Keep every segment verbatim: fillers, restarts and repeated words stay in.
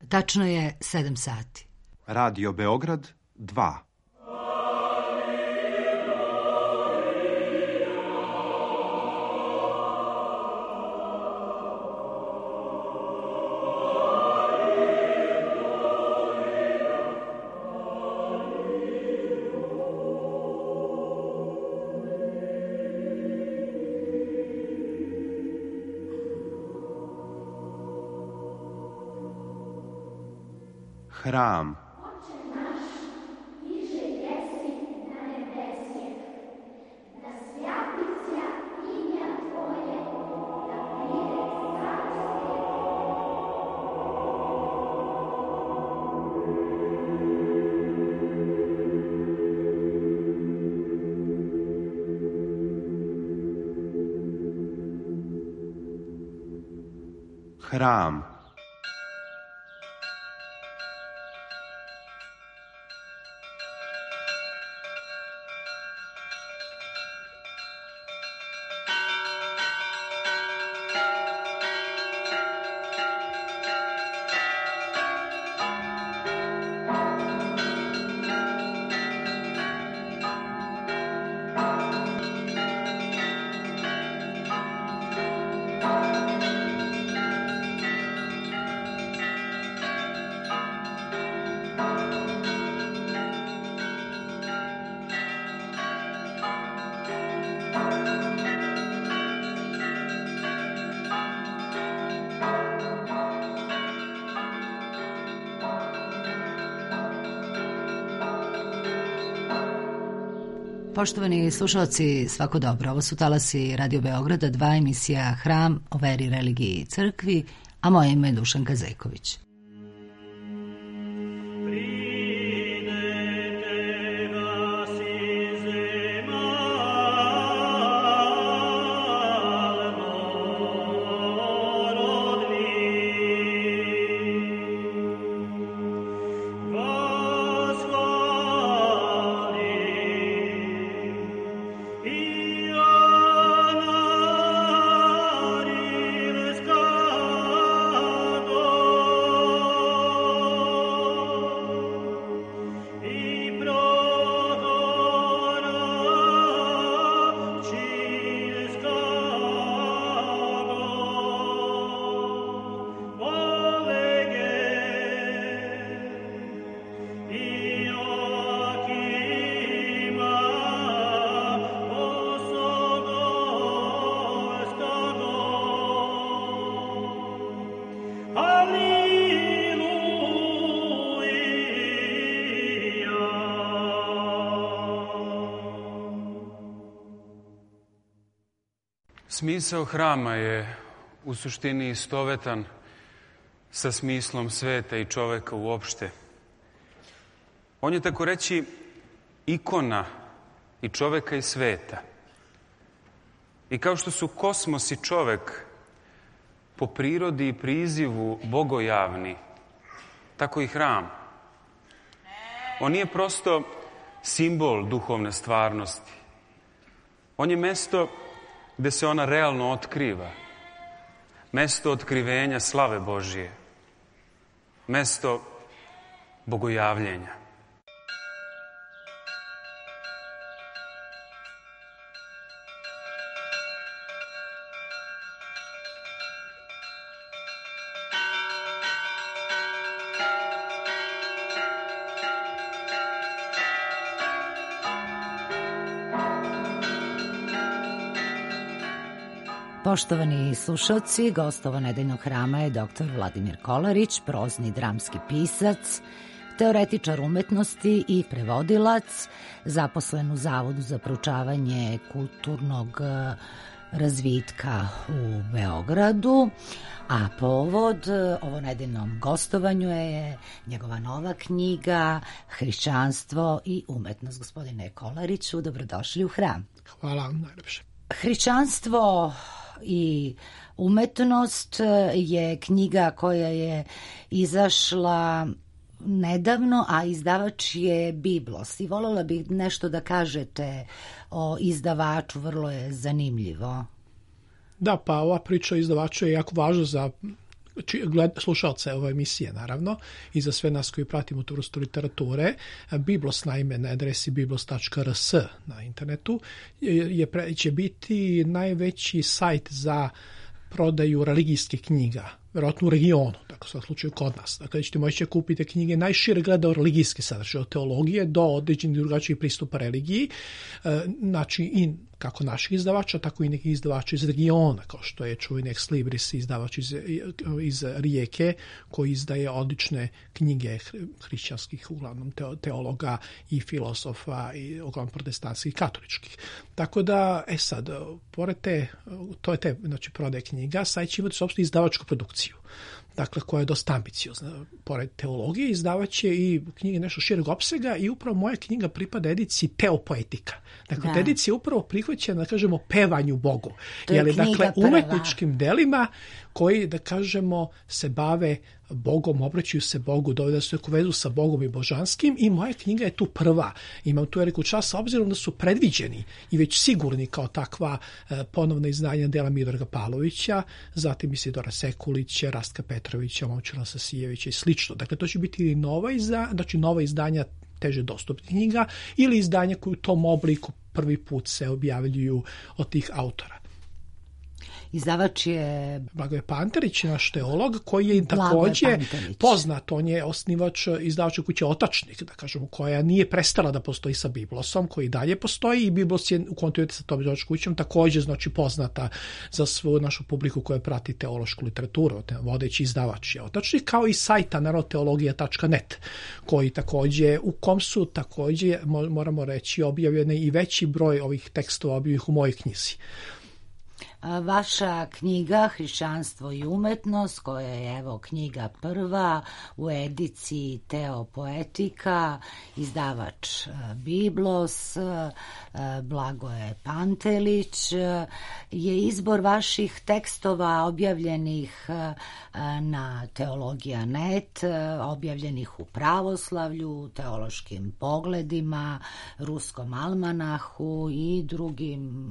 Tačno je sedam sati. Radio Beograd dva. Hram. Hram. Poštovani slušalci, svako dobro. Ovo su talasi Radio Beograda, dva, emisija Hram o veri, religiji i crkvi, a moje ime je Dušanka Zejković. Smisao hrama je u suštini istovetan sa smislom sveta i čoveka uopšte. On je, tako reći, ikona i čoveka i sveta. I kao što su kosmos i čovek po prirodi i prizivu bogojavni, tako i hram. On nije prosto simbol duhovne stvarnosti. On je mesto gde se ona realno otkriva. Mesto otkrivenja slave Božije. Mesto bogojavljenja. Poštovani slušalci, gost ovo nedeljnog hrama je doktor Vladimir Kolarić, prozni dramski pisac, teoretičar umetnosti i prevodilac, zaposlen u Zavodu za proučavanje kulturnog razvitka u Beogradu, a povod ovo nedeljnom gostovanju je njegova nova knjiga Hrišćanstvo i umetnost. Gospodine Kolariću, dobrodošli u hram. Hvala vam najlepše. Hrišćanstvo i umetnost je knjiga koja je izašla nedavno, a izdavač je Biblos. I voljela bih nešto da kažete o izdavaču, vrlo je zanimljivo. Da, pa ova priča izdavača je jako važna za gled, slušalce ove emisije, naravno, i za sve nas koji pratimo tu vrstu literature. Biblos, naime, na adresi biblos tačka r s na internetu je, je, će biti najveći sajt za prodaju religijskih knjiga, vjerojatno u regionu, dakle u svakom slučaju kod nas. Dakle, ćete moći kupiti knjige najšire gleda o religijski sadržaj, od teologije do određenih drugačijih pristupa religiji, e, znači i kako naših izdavača, tako i nekih izdavača iz regiona, kao što je čuveni Ex Libris, izdavač iz, iz Rijeke, koji izdaje odlične knjige hrišćanskih, uglavnom teologa i filosofa, i uglavnom protestantskih i katoličkih. Tako da, e sad, pored te, to je te, znači, prodaje knjiga, sad će imati sopstvenu izdavačku produkciju, dakle, koja je dosta ambiciozna. Pored teologije izdavaće i knjige nešto šireg opsega i upravo moja knjiga pripada ediciji Teopoetika. Dakle, da. Edicija je upravo prihvaćena, da kažemo, pevanju Bogu. Jeli, dakle, umetničkim delima koji, da kažemo, se bave Bogom, obraćaju se Bogu, dovede se u vezu sa Bogom i božanskim, i moja knjiga je tu prva. Imam tu veliku čast, sa obzirom da su predviđeni i već sigurni kao takva e, ponovna izdanja dela Miodraga Pavlovića, zatim Isidora Sekulića, Rastka Petrovića, Momčila Sasijevića i slično. Dakle, to će biti nova izdanja, znači nova izdanja teže dostupnih knjiga ili izdanja koji u tom obliku prvi put se objavljuju od tih autora. Izdavač je Blagoje Pantelić, naš teolog, koji je također poznat. On je osnivač izdavačke kuće Otačnik, da kažemo, koja nije prestala da postoji sa Biblosom, koji dalje postoji, i Biblos je u kontinuitetu sa tom izdavačkom kućom također, znači, poznata za svu našu publiku koja prati teološku literaturu. Vodeći izdavač je Otačnik, kao i sajta narodteologija tačka net, koji također, u kom su također, moramo reći, objavljene i veći broj ovih tekstova objavljenih u mojoj knjizi. Vaša knjiga Hrišćanstvo i umetnost, koja je, evo, knjiga prva u ediciji Teopoetika, izdavač Biblos, Blagoje Pantelić, je izbor vaših tekstova objavljenih na Teologija tačka net, objavljenih u Pravoslavlju, Teološkim pogledima, Ruskom almanahu i drugim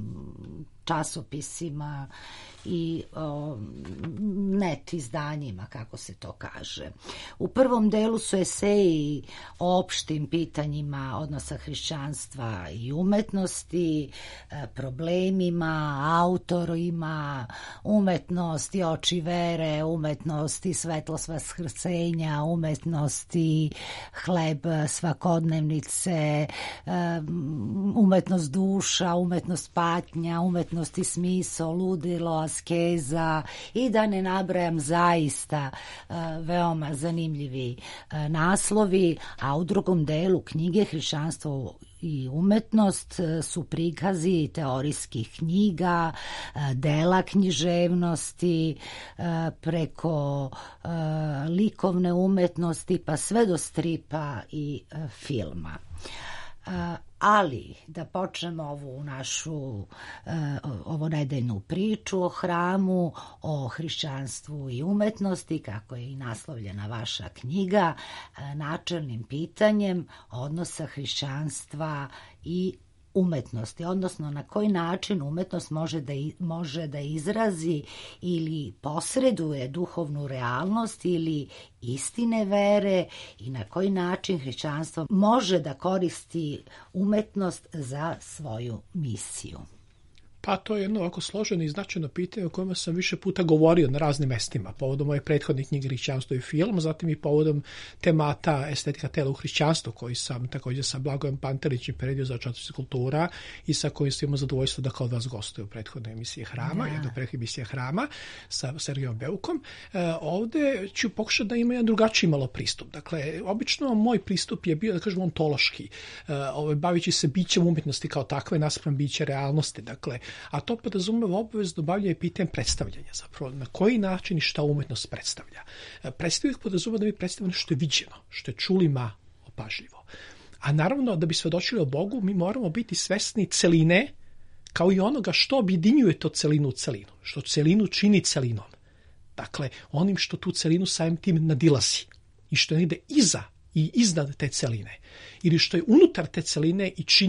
časopisima i o, net izdanjima, kako se to kaže. U prvom delu su eseji o opštim pitanjima odnosa hrišćanstva i umetnosti, problemima, autorima, umetnosti oči vere, umetnosti svetlost vaskrsenja, umetnosti hleb svakodnevnice, umetnost duša, umetnost patnja, umetnost i smisao, ludilo, askeza, i da ne nabrajam, zaista uh, veoma zanimljivi uh, naslovi, a u drugom delu knjige Hrišćanstvo i umetnost su prikazi teorijskih knjiga, dela književnosti, preko likovne umetnosti pa sve do stripa i filma. Ali da počnemo ovu našu ovo nedeljnu priču o hramu, o hrišćanstvu i umetnosti, kako je i naslovljena vaša knjiga, načelnim pitanjem odnosa hrišćanstva i umetnosti, odnosno na koji način umetnost može da, može da izrazi ili posreduje duhovnu realnost ili istine vere, i na koji način hrišćanstvo može da koristi umetnost za svoju misiju. Pa to je jedno ovako složeno i značajno pitanje o kojima sam više puta govorio na raznim mestima, povodom moje prethodne knjige Hrišćanstvo i film, zatim i povodom temata estetika tela u hrišćanstvu, koji sam također sa Blagojem Pantelićem predio za časopis Kultura i sa kojim sam imao zadovoljstvo da kao vas gostuje u prethodnoj emisiji Hrama, ja. jedno prethodna emisija Hrama sa Sergejom Beukom. E, ovde ću pokušati da ima jedan drugačiji malo pristup. Dakle, obično moj pristup je bio, da kažem, ontološki, e, ovaj, bavići se bićem umjetnosti kao takve naspram bića realnosti. Dakle, a to podrazumeva obavezno bavljanje pitanjem predstavljanja, zapravo na koji način i šta umetnost predstavlja. Predstavljanje podrazumeva da mi predstavljamo što je viđeno, što je čulima opažljivo. A naravno, da bi svedočili o Bogu, mi moramo biti svesni celine, kao i onoga što objedinjuje to celinu u celinu, što celinu čini celinom. Dakle, onim što tu celinu samim tim nadilazi i što je negde iza i iznad te celine, ili što je unutar te celine i čini je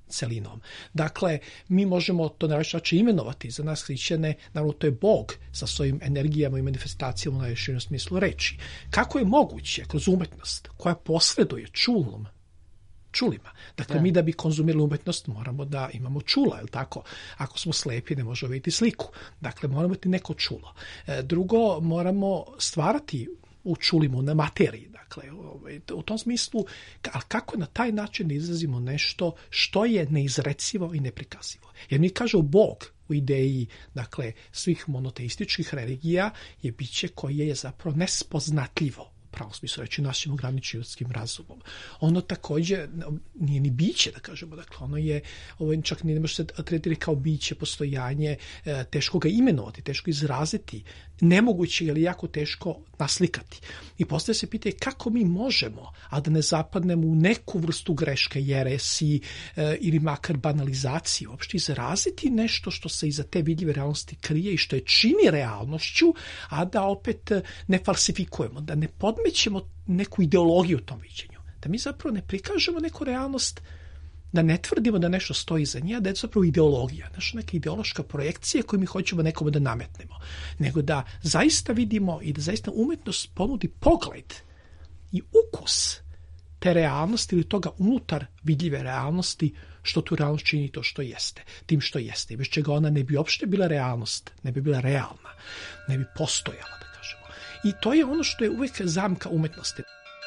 celinom. Dakle, mi možemo to na različit imenovati. Za nas hrišćane, naravno, to je Bog sa svojim energijama i manifestacijama u najvišem smislu reči. Kako je moguće kroz umetnost koja posreduje čulom, čulima. Dakle, da. mi da bi konzumirali umetnost moramo da imamo čula, je li tako? Ako smo slepi ne možemo vidjeti sliku. Dakle, moramo imati neko čulo. E, drugo, moramo stvarati u čulima, na materiji. Dakle, u tom smislu, ali kako na taj način izrazimo nešto što je neizrecivo i neprikazivo. Jer mi kažemo Bog u ideji, dakle, svih monoteističkih religija je biće koje je zapravo nespoznatljivo. Pravo smislu reći našim ograničenim ljudskim razumom. Ono također nije ni biće, da kažemo, dakle ono je, ovo čak ne može se tretirati kao biće, postojanje, teško ga imenovati, teško izraziti, nemoguće ili jako teško naslikati. I postavlja se pitanje kako mi možemo, a da ne zapadnemo u neku vrstu greške, jeresi e, ili makar banalizacije, uopšte izraziti nešto što se iza te vidljive realnosti krije i što je čini realnošću, a da opet ne falsifikujemo, da ne podmećemo neku ideologiju u tom viđenju. Da mi zapravo ne prikažemo neku realnost, da ne tvrdimo da nešto stoji iza nje, da je to zapravo ideologija, naša neka ideološka projekcija koju mi hoćemo nekome da nametnemo, nego da zaista vidimo i da zaista umetnost ponudi pogled i ukus te realnosti ili toga unutar vidljive realnosti, što tu realnost čini to što jeste, tim što jeste. I bez čega ona ne bi uopšte bila realnost, ne bi bila realna, ne bi postojala, da kažemo. I to je ono što je uvijek zamka umetnosti.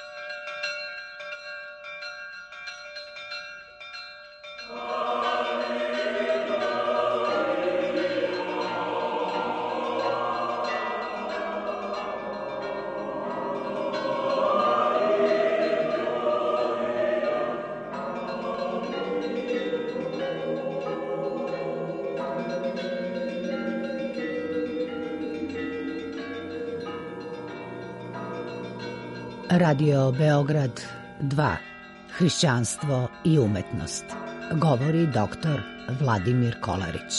Radio Beograd dva. Hrišćanstvo i umetnost. Govori doktor Vladimir Kolarić.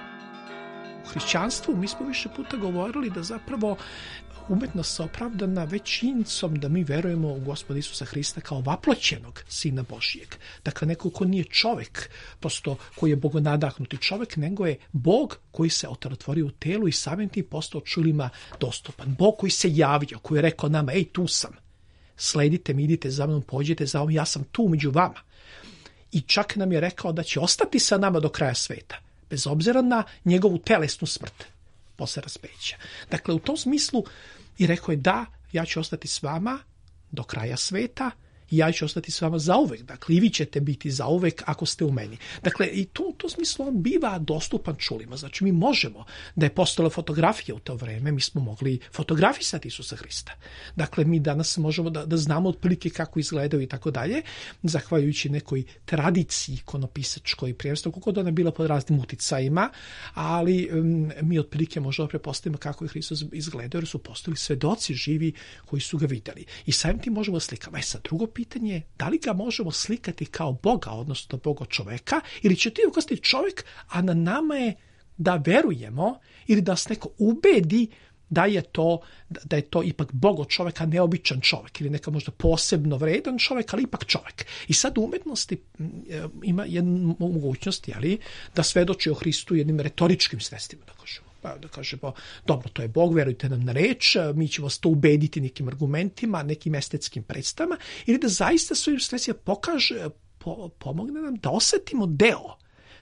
U hrišćanstvu mi smo više puta govorili da zapravo umetnost je opravdana već činjenicom da mi verujemo u Gospoda Isusa Hrista kao vaploćenog Sina Božijeg. Dakle, neko ko nije čovjek, prosto koji je bogonadahnuti čovjek, nego je Bog koji se otelotvorio u telu i samim tim postao čulima dostupan. Bog koji se javio, koji je rekao nama, ej, tu sam. Sledite mi, idite za mnom, pođite za mnom, ja sam tu među vama. I čak nam je rekao da će ostati sa nama do kraja sveta, bez obzira na njegovu telesnu smrt posle raspeća. Dakle, u tom smislu i rekao je da, ja ću ostati s vama do kraja sveta i ja ću ostati s vama zauvek. Dakle, i vi ćete biti zauvek ako ste u meni. Dakle, i to, u tom smislu on biva dostupan čulima. Znači, mi možemo, da je postojala fotografija u to vreme, mi smo mogli fotografisati Isusa Hrista. Dakle, mi danas možemo da, da znamo otprilike kako izgledaju i tako dalje, zahvaljujući nekoj tradiciji ikonopisačkoj, prijevrstvu, kako da ona bila pod raznim uticajima, ali um, mi otprilike možemo prepostaviti kako je Hristos izgledao, jer su postojali svedoci živi koji su ga vidjeli. I samim tim možemo slikati. E sad, drugo pitanje je da li ga možemo slikati kao Boga, odnosno Boga čoveka, ili će ti ukazati čovjek, a na nama je da verujemo ili da se neko ubedi da je to, da je to ipak Bogo čovjek, a neobičan čovjek, ili neka možda posebno vredan čovjek, ali ipak čovjek. I sad u umetnosti ima jednu mogućnost, jeli, da svedoči o Hristu jednim retoričkim sredstvima, da kažemo. Da kažemo, dobro, to je Bog, verujte nam na reč, mi ćemo vas to ubediti nekim argumentima, nekim estetskim predstavama, ili da zaista svojim sredstvima pokaže, po, pomogne nam da osjetimo deo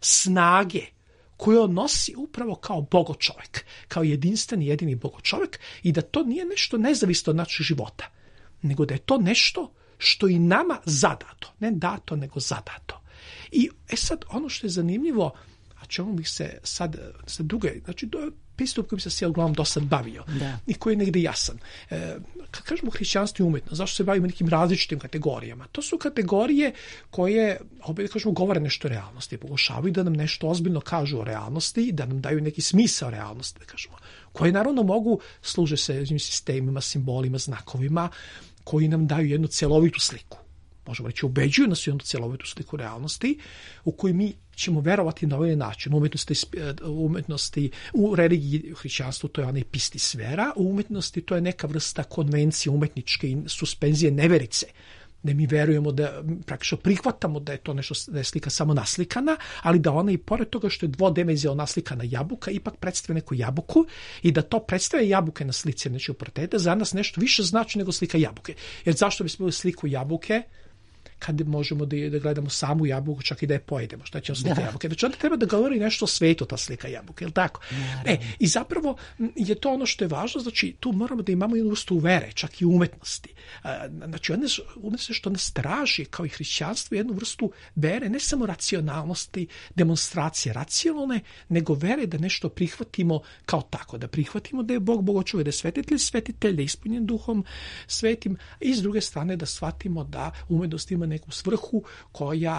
snage koju on nosi upravo kao Bogo čovjek, kao jedinstveni, jedini Bogo čovjek, i da to nije nešto nezavisno od našeg života, nego da je to nešto što i nama zadato, ne dato, nego zadato. I e sad, ono što je zanimljivo, a čemu bih se sad, sad druge, znači to je pristup kojim sam se ja uglavnom do sad bavio, da, i koji je negdje jasan. E, kad kažemo hrišćanstvo i umetnost, zašto se bavimo nekim različitim kategorijama? To su kategorije koje, opet da kažemo, govore nešto o realnosti, pokušavaju da nam nešto ozbiljno kažu o realnosti, da nam daju neki smisao realnosti, da kažemo, koje naravno mogu, služe se sistemima, simbolima, znakovima, koji nam daju jednu cjelovitu sliku. Možemo reći, ubeđuju nas u jednu cjelovitu sliku realnosti u kojoj mi ćemo verovati na ovaj način. U umetnosti, umetnosti, u religiji, u hrišćanstvu to je onaj pistisfera, u umetnosti to je neka vrsta konvencije umetničke i suspenzije neverice. da mi verujemo da praktično prihvatamo da je to nešto, da je slika samo naslikana, ali da ona i pored toga što je dvodimenzionalna naslikana jabuka ipak predstavlja neku jabuku i da to predstavlja jabuke na slici, znači u portrete, za nas nešto više znači nego slika jabuke. Jer zašto bismo imali sliku jabuke kad možemo da, da gledamo samu jabuku, čak i da je pojedemo, šta će nam slika jabuke. Znači onda treba da govori nešto o svetu ta slika jabuke, je li tako? E, i zapravo je to ono što je važno, znači tu moramo da imamo jednu vrstu vere, čak i umetnosti. Znači umetnosti što nas traži, kao i hrišćanstvo, jednu vrstu vere, ne samo racionalnosti, demonstracije racionalne, nego vere da nešto prihvatimo kao tako, da prihvatimo da je Bog Bogočuvaj, da je svetitelj, svetitelj, da je ispunjen duhom svetim, i s druge strane da shvatimo da umetnost ima neku svrhu koja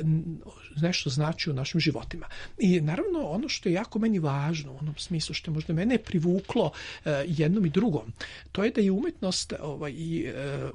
nešto znači u našim životima. I naravno ono što je jako meni važno u onom smislu što je možda mene privuklo jednom i drugom, to je da je umetnost ovaj, i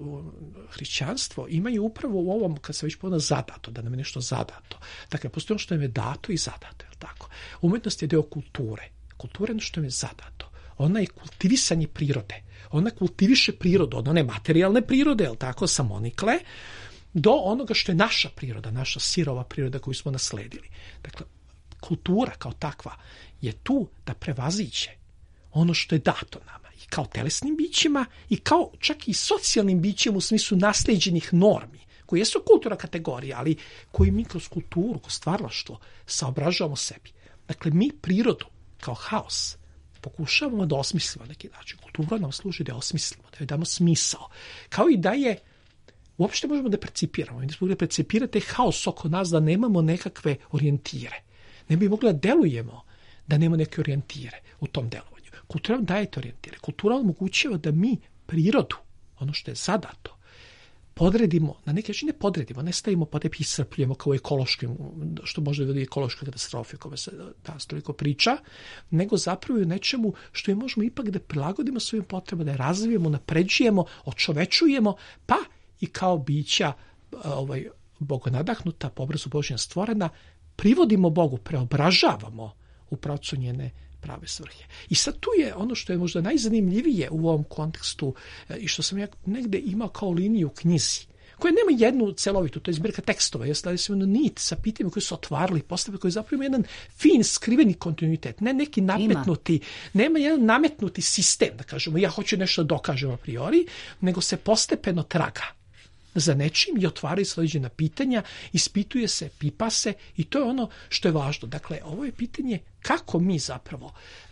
hrišćanstvo imaju upravo u ovom, kad se već povedano, zadato, da nam je nešto zadato. Dakle, postoji ono što nam je dato i zadato, je li tako? Umetnost je deo kulture. Kultura je ono što nam je zadato. Ona je kultivisanje prirode. Ona kultiviše prirodu, od one materijalne prirode, je li tako, samonikle, do onoga što je naša priroda, naša sirova priroda koju smo nasledili. Dakle, kultura kao takva je tu da prevaziđe ono što je dato nama, i kao telesnim bićima i kao čak i socijalnim bićima u smislu nasleđenih normi, koje jesu kulturna kategorija, ali koji mi kroz kulturu, kroz stvaralaštvo saobražavamo sebi. Dakle, mi prirodu kao haos pokušavamo da osmislimo na neki način. Kultura nam služi da je osmislimo, da joj damo smisao. Kao i da je uopšte možemo da percipiramo. Mi smo mogli da percipirati haos oko nas, da nemamo nekakve orijentire. Ne bi mogli da delujemo da nemamo neke orijentire u tom delovanju. Kultura nam daje te orijentire. Kultura omogućava da mi prirodu, ono što je zadato, podredimo, na neki način ne podredimo, ne stavimo pa te iscrpljujemo kao ekološkim, što može da vodi ekološke katastrofe, kome se danas toliko priča, nego zapravo u nečemu što je možemo ipak da prilagodimo svojim potrebama, da je razvijemo, napređujemo, očovečujemo, pa i kao bića ovaj, bogonadahnuta, po obrazu Božjem stvorena, privodimo Bogu, preobražavamo u pravcu njene prave svrhe. I sad tu je ono što je možda najzanimljivije u ovom kontekstu i što sam ja negde imao kao liniju u knjizi, koja nema jednu celovitu, to je zbirka tekstova, jeste ali se jednu nit sa pitanjima koji su otvarali, postavili, koji zapravo ima jedan fin, skriveni kontinuitet, ne neki nametnuti, ima. nema jedan nametnuti sistem, da kažemo, ja hoću nešto da dokažem a priori, nego se postepeno traga za nečim i otvaraju se određena pitanja, ispituje se, pipa se, i to je ono što je važno. Dakle, ovo je pitanje kako mi zapravo,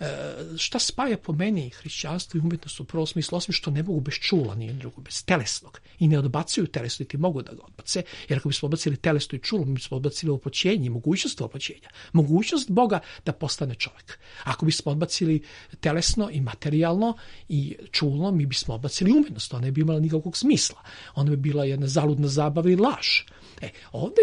šta spaja po meni hrišćanstvo i umetnost u prvom smislu, osim što ne mogu bez čula, nije drugo, bez telesnog, i ne odbacuju telesno, niti mogu da ga odbace, jer ako bismo odbacili telesno i čulo, mi bismo odbacili opoćenje, mogućnost opoćenja, mogućnost Boga da postane čovjek. Ako bismo odbacili telesno i materijalno i čulno, mi bismo odbacili umetnost, ona ne bi imala nikakvog smisla. Ona bi bila jedna zaludna zabava i laž. E, ovdje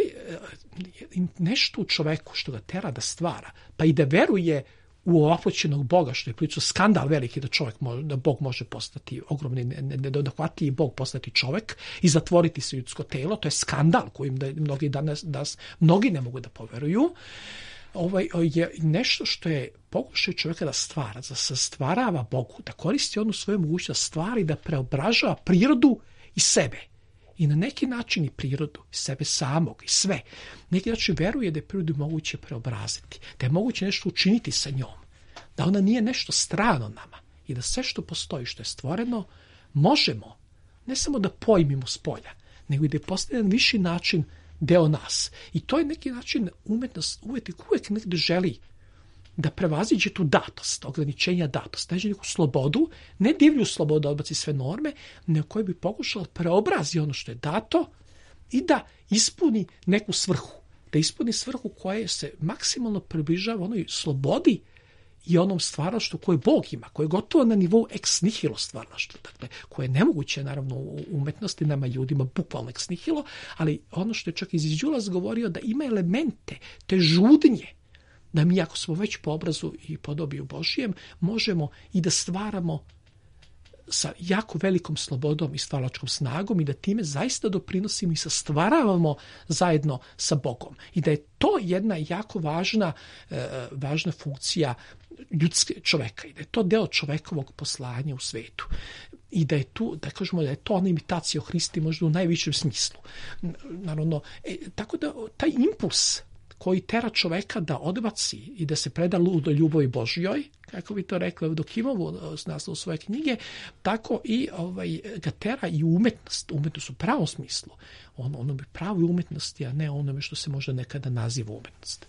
je nešto u čoveku što ga tera da stvara, pa i da veruje u ovaploćenog Boga, što je prilično skandal veliki da čovjek može, da Bog može postati ogromni, nedohvatljivi Bog postati čovjek i zatvoriti se ljudsko telo, to je skandal kojim da mnogi danas, danas mnogi ne mogu da poveruju. Ovaj je nešto što je pokušaj čovjeka da stvara, da se stvarava Bogu, da koristi onu svoju mogućnost stvari, da preobražava prirodu i sebe. I na neki način i prirodu, i sebe samog, i sve. Neki način veruje da je prirodu moguće preobraziti, da je moguće nešto učiniti sa njom, da ona nije nešto strano nama i da sve što postoji, što je stvoreno, možemo ne samo da pojmimo s polja, nego i da je postoji viši način deo nas. I to je neki način umetnost, uvijek, uvijek negde želi da prevaziđe tu datost, ograničenja datost, neće neku slobodu, ne divlju slobodu da odbaci sve norme, nego koji bi pokušala preobrazi ono što je dato i da ispuni neku svrhu, da ispuni svrhu koja se maksimalno približava onoj slobodi i onom stvaralaštvu koje Bog ima, koje je gotovo na nivou ex nihilo stvaralaštva, dakle, koje je nemoguće, naravno, u umetnosti, nama ljudima, bukvalno ex nihilo, ali ono što je čak iz Đulas govorio, da ima elemente te žudnje, da mi, ako smo već po obrazu i podobiju Božijem, možemo i da stvaramo sa jako velikom slobodom i stvaralačkom snagom i da time zaista doprinosimo i sastvaravamo zajedno sa Bogom. I da je to jedna jako važna, e, važna funkcija ljudske čoveka i da je to deo čovekovog poslanja u svetu. i da je tu, da kažemo da je to ona imitacija o Hristi možda u najvišem smislu. Naravno, e, tako da taj impuls koji tera čoveka da odbaci i da se preda ludo ljubavi Božjoj, kako bi to rekla Evdokimovu s naslovom svoje knjige, tako i ovaj, ga tera i umetnost, umetnost u pravom smislu. On, ono bi pravi umetnosti, a ne onome što se možda nekada naziva umetnost.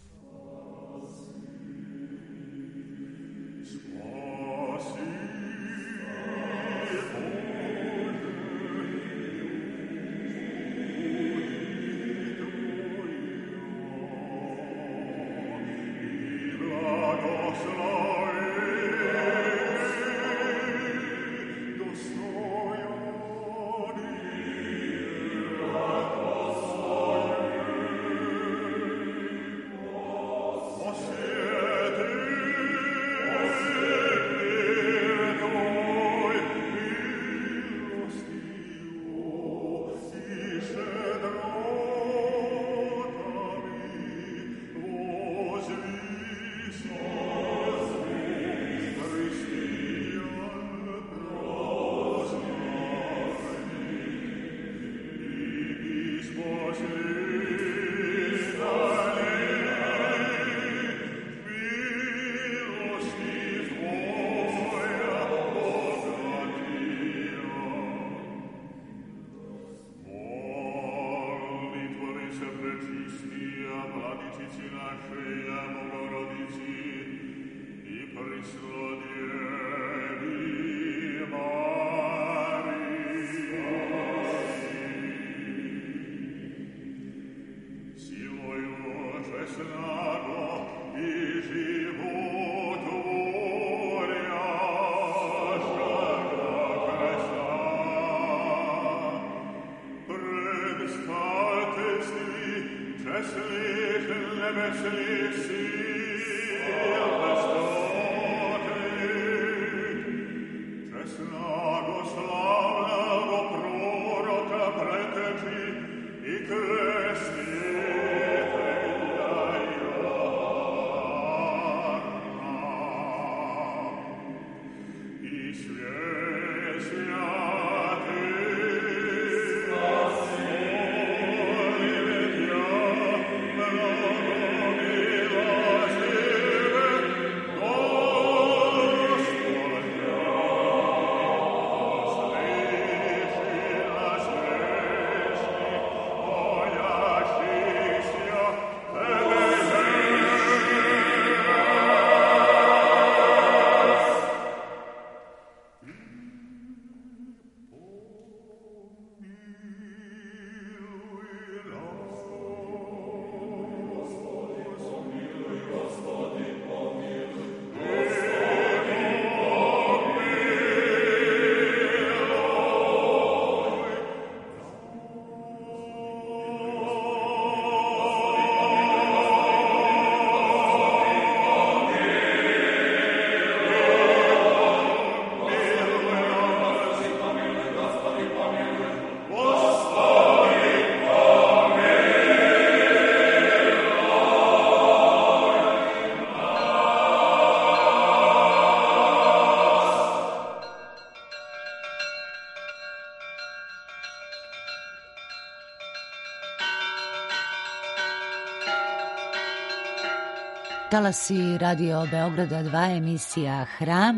Talasi Radio Beograda dva, emisija Hram.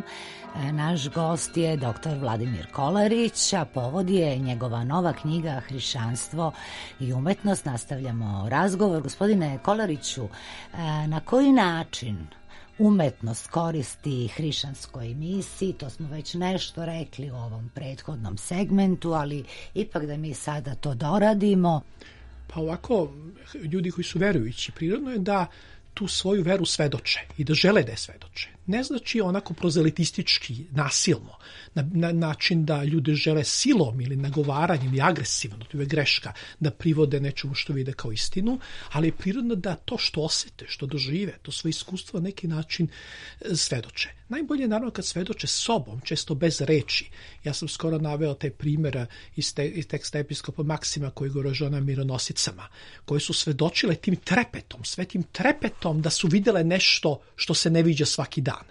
Naš gost je doktor Vladimir Kolarić, a povod je njegova nova knjiga Hrišćanstvo i umetnost. Nastavljamo razgovor. Gospodine Kolariću, na koji način umetnost koristi hrišćanskoj misiji? To smo već nešto rekli u ovom prethodnom segmentu, ali ipak da mi sada to doradimo. Pa ovako, ljudi koji su verujući, prirodno je da tu svoju veru svedoče i da žele da je svedoče. Ne znači onako prozelitistički, nasilno, na, na način da ljude žele silom ili nagovaranjem ili agresivno, to je greška, da privode nečemu što vide kao istinu, ali je prirodno da to što osete, što dožive, to svoje iskustvo na neki način svedoče. Najbolje je naravno kad svedoče sobom, često bez reči. Ja sam skoro naveo taj primjer iz, te, iz teksta episkopa Maksima koji govori o ženama mironosicama, koje su svedočile tim trepetom, svetim trepetom da su videle nešto što se ne viđa svaki dan.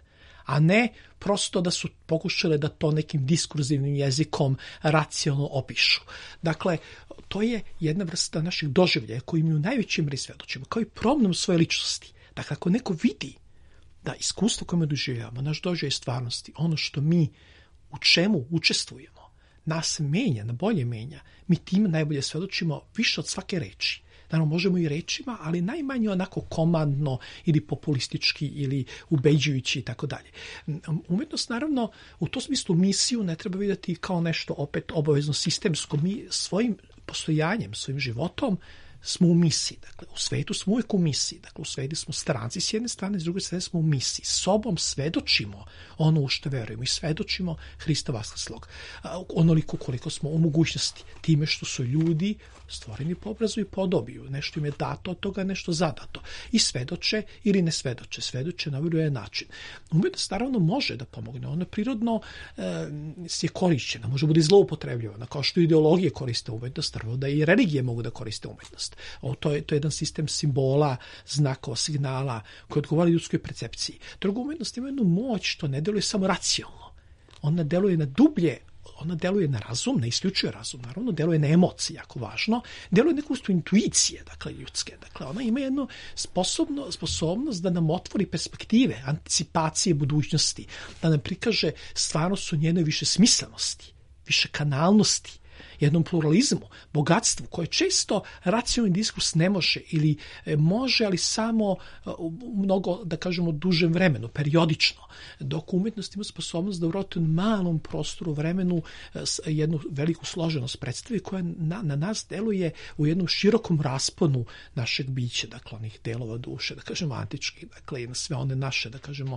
a ne prosto da su pokušale da to nekim diskurzivnim jezikom racionalno opišu. Dakle, to je jedna vrsta našeg doživljaja koji mi u najvećem meri svedočimo, kao i promjenom svoje ličnosti. Dakle, ako neko vidi da iskustvo koje mi doživljavamo, naš doživljaj stvarnosti, ono što mi u čemu učestvujemo, nas menja, na bolje menja, mi tim najbolje svedočimo više od svake reči. Naravno, možemo i rečima, ali najmanje onako komandno ili populistički ili ubeđujući i tako dalje. Umetnost, naravno, u tom smislu misiju ne treba vidjeti kao nešto opet obavezno sistemsko. Mi svojim postojanjem, svojim životom smo u misiji. Dakle, u svetu smo uvijek u misiji. Dakle, u svetu smo stranci s jedne strane, s druge strane smo u misiji. Sobom svedočimo ono u što verujemo i svedočimo Hrista vaskrslog. Onoliko koliko smo u mogućnosti. Time što su ljudi stvoreni po obrazu i podobiju. Nešto im je dato od toga, nešto zadato. I svedoče ili ne svedoče. Svedoče na ovaj način. Umetnost naravno može da pomogne. Ona prirodno e, je korišćena, može bude zloupotrebljivana. Kao što ideologije koriste umetnost, naravno da i religije mogu da koriste umetnost. O, to, je, to je jedan sistem simbola, znakova, signala koji odgovara ljudskoj percepciji. Druga umetnost ima jednu moć što ne deluje samo racionalno. Ona deluje na dublje, ona deluje na razum, ne isključuje razum, naravno, deluje na emocije, jako važno, deluje neku vrstu intuicije, dakle, ljudske. Dakle, ona ima jednu sposobno, sposobnost da nam otvori perspektive, anticipacije budućnosti, da nam prikaže stvarnost u njenoj više smislenosti, više kanalnosti, jednom pluralizmu, bogatstvu koje često racionalni diskurs ne može ili može, ali samo u mnogo, da kažemo, dužem vremenu, periodično, dok umetnost ima sposobnost da u relativno malom prostoru vremenu jednu veliku složenost predstavi koja na, na nas deluje u jednom širokom rasponu našeg bića, dakle onih delova duše, da kažemo antičkih, dakle i na sve one naše, da kažemo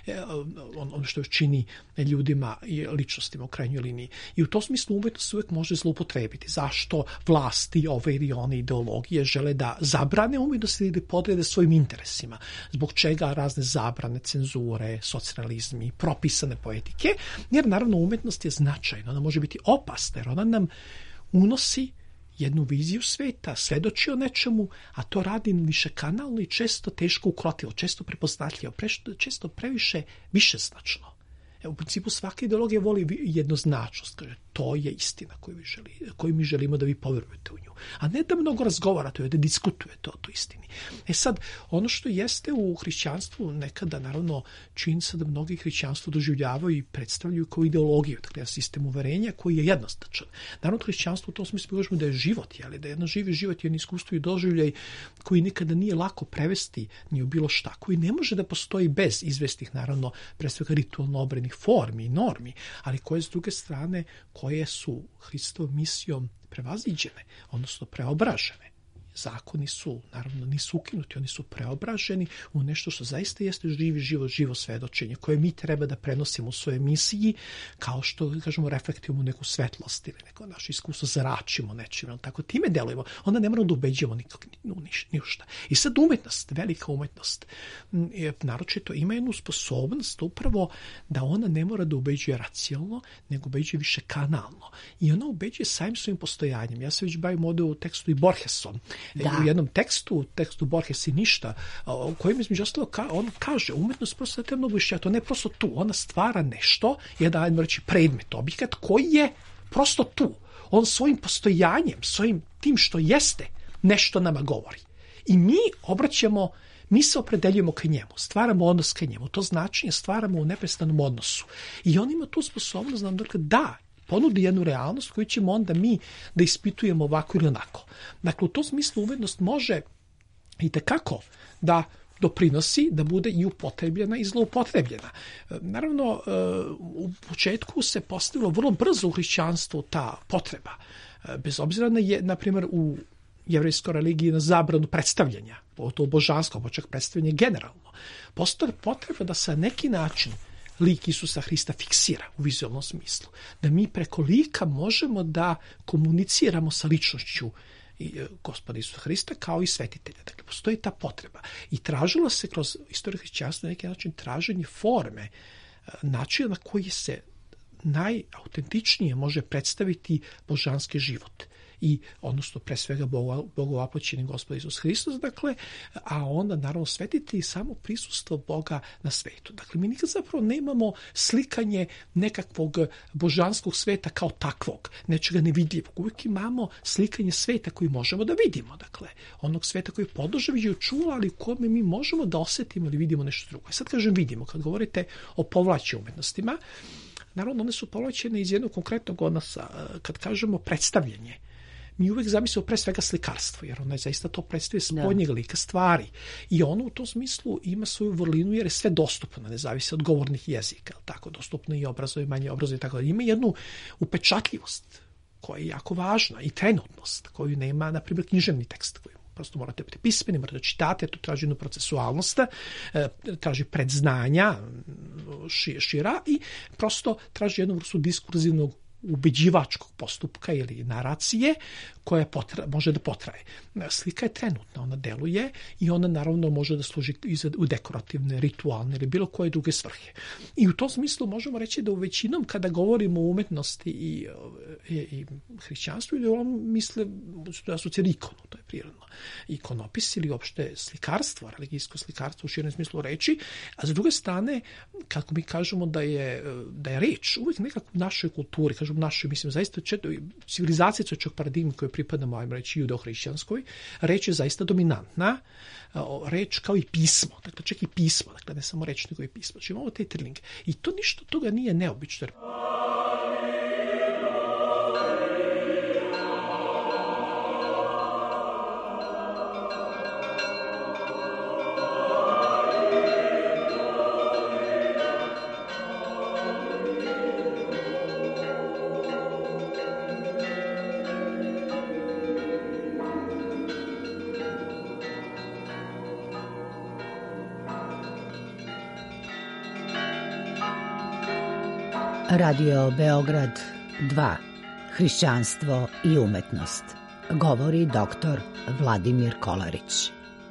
ono što čini ljudima i ličnostima u krajnjoj liniji. I u tom smislu umetnost uvijek može zloupotrebiti. Zašto vlasti ove ili one ideologije žele da zabrane umetnost ili podrede svojim interesima? Zbog čega razne zabrane, cenzure, socijalizmi, propisane poetike? Jer naravno umetnost je značajna, ona može biti opasna jer ona nam unosi jednu viziju sveta, svedoči o nečemu, a to radi više kanalno i često teško ukrotivo, često prepoznatljivo, često previše višeznačno. U principu svaka ideologija voli jednoznačnost, kaže to je istina koju, vi želi, koju mi želimo da vi poverujete u nju, a ne da mnogo razgovarate, da diskutujete o toj istini. E sad, ono što jeste u hrišćanstvu nekada, naravno, čini se da mnogi hrišćanstvo doživljavaju i predstavljaju kao ideologiju, dakle, sistem uverenja koji je jednoznačan. Naravno, hrišćanstvo u tom smislu možemo da je život, jeli, da je jedan živi život, jedan iskustvo i doživljaj koji nikada nije lako prevesti ni u bilo šta, koji ne može da postoji bez izvestih, naravno, pre svega ritualno obrednih formi i normi, ali koje s druge strane koje su Hristovom misijom prevaziđene, odnosno preobražene. Zakoni su, naravno, nisu ukinuti, oni su preobraženi u nešto što zaista jeste živi život, živo svedočenje, koje mi treba da prenosimo u svojoj misiji, kao što, kažemo, reflektujemo neku svetlost ili neko naše iskustvo zračimo nečim, ali tako time delujemo. Onda ne moramo da ubeđujemo nikak, ni u šta. I sad umetnost, velika umetnost, je, naročito ima jednu sposobnost upravo da ona ne mora da ubeđuje racionalno, nego ubeđuje više kanalno. I ona ubeđuje samim svojim postojanjem. Ja se već bavim ovdje u tekstu i Borgesom. Da. U jednom tekstu, u tekstu Borges i ništa, u kojem između ostalo ka, on kaže, umetnost prosto je mnogo više, to ne prosto tu, ona stvara nešto, jedan, ajmo reći, predmet, objekat koji je prosto tu. On svojim postojanjem, svojim tim što jeste, nešto nama govori. I mi obraćamo, mi se opredeljujemo ka njemu, stvaramo odnos ka njemu, to značenje stvaramo u neprestanom odnosu. I on ima tu sposobnost da nam dakle, da, ponudi jednu realnost koju ćemo onda mi da ispitujemo ovako ili onako. Dakle, u tom smislu umetnost može i tekako da doprinosi da bude i upotrebljena i zloupotrebljena. Naravno, u početku se postavilo vrlo brzo u hrišćanstvu ta potreba. Bez obzira na, je, na primjer, u jevrejskoj religiji na zabranu predstavljanja, to božansko, pa čak predstavljanje generalno. Postoji potreba da se na neki način lik Isusa Hrista fiksira u vizualnom smislu. Da mi preko lika možemo da komuniciramo sa ličnošću Gospoda Isusa Hrista kao i svetitelja. Dakle, postoji ta potreba. I tražilo se kroz istoriju hrišćanstva na neki način traženje forme, načina na koji se najautentičnije može predstaviti božanski život. I odnosno pre svega Bogovaplaćeni Gospod Isus Hristos, dakle, a onda naravno svetiti samo prisustvo Boga na svetu. Dakle, mi nikad zapravo nemamo slikanje nekakvog božanskog sveta kao takvog, nečega nevidljivog. Uvijek imamo slikanje sveta koji možemo da vidimo, dakle, onog sveta koji je podložaviđe čula, ali u kome mi možemo da osetimo ili vidimo nešto drugo. Sad kažem vidimo, kad govorite o povlačnim umetnostima, naravno one su povlačene iz jednog konkretnog odnosa, kad kažemo predstavljanje. Mi uvek zamislimo pre svega slikarstvo, jer ona je zaista to predstavlja spodnjeg lika stvari. I ono u tom smislu ima svoju vrlinu jer je sve dostupno, ne zavisi od govornih jezika, tako, dostupno i obrazovi, i manje obrazovi, tako da ima jednu upečatljivost koja je jako važna i trenutnost koju nema, na primjer, književni tekst koji prosto morate biti pismeni, morate da čitate, to traži jednu procesualnost, traži predznanja šira i prosto traži jednu vrstu diskurzivnog ubeđivačkog postupka ili naracije koja potra, može da potraje. Slika je trenutna, ona deluje i ona naravno može da služi i za u dekorativne, ritualne ili bilo koje druge svrhe. I u tom smislu možemo reći da u većinom kada govorimo o umetnosti i, i, i hrišćanstvu, da on misle da su cijeli ikonu, to je prirodno. Ikonopis ili uopšte slikarstvo, religijsko slikarstvo u širem smislu reči, a s druge strane, kako mi kažemo da je, da je reč uvijek nekako u našoj kulturi, kažem našoj, mislim, zaista civilizacija čak paradigma koje pripadamo, ajmo reći, judeo-hrišćanskoj, reč je zaista dominantna, reč kao i pismo, dakle čak i pismo, dakle ne samo reč, nego i pismo. Znači imamo taj triling. I to ništa toga nije neobično. Radio Beograd dva. Hrišćanstvo i umetnost. Govori doktor Vladimir Kolarić.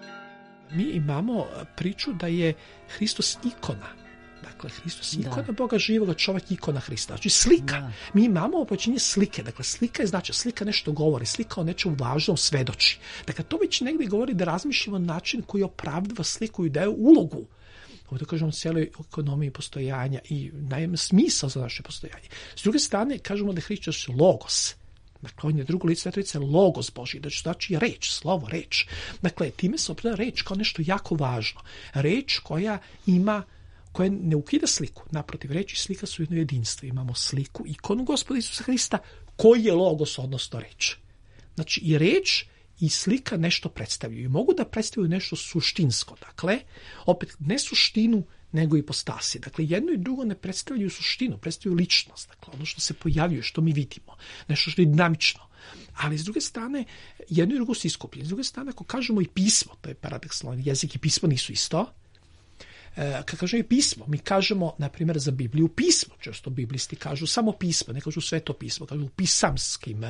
Mi imamo priču da je Hristos ikona. Dakle, Hristos je ikona da. Boga živoga, čovjek ikona Hrista. Znači slika. Da. Mi imamo opočinje slike. Dakle, slika je znači, slika nešto govori, slika o nečem važnom svedoči. Dakle, to već negdje govori da razmišljamo način koji opravdava sliku i daje ulogu. Ovdje kažemo cijeloj ekonomiji postojanja i najem smisao za naše postojanje. S druge strane, kažemo da je Hristos logos. Dakle, on je drugo lice Trojice, logos Božji, znači reč, slovo, reč. Dakle, time se opravda reč kao nešto jako važno. Reč koja ima, koja ne ukida sliku. Naprotiv, reč i slika su jedno jedinstvo. Imamo sliku, ikonu Gospoda Isusa Hrista, koji je logos, odnosno reč. Znači, i reč i slika nešto predstavljaju i mogu da predstavljaju nešto suštinsko. Dakle, opet ne suštinu, nego i postasi. Dakle, jedno i drugo ne predstavljaju suštinu, predstavljaju ličnost. Dakle, ono što se pojavljuje, što mi vidimo, nešto što je dinamično. Ali, s druge strane, jedno i drugo su iskupljeni. S druge strane, ako kažemo i pismo, to je paradoksalno, jezik i pismo nisu isto. Kad kažemo i pismo, mi kažemo, na primjer, za Bibliju pismo. Često biblisti kažu samo pismo, ne kažu sveto pismo, kažu u pisamskim,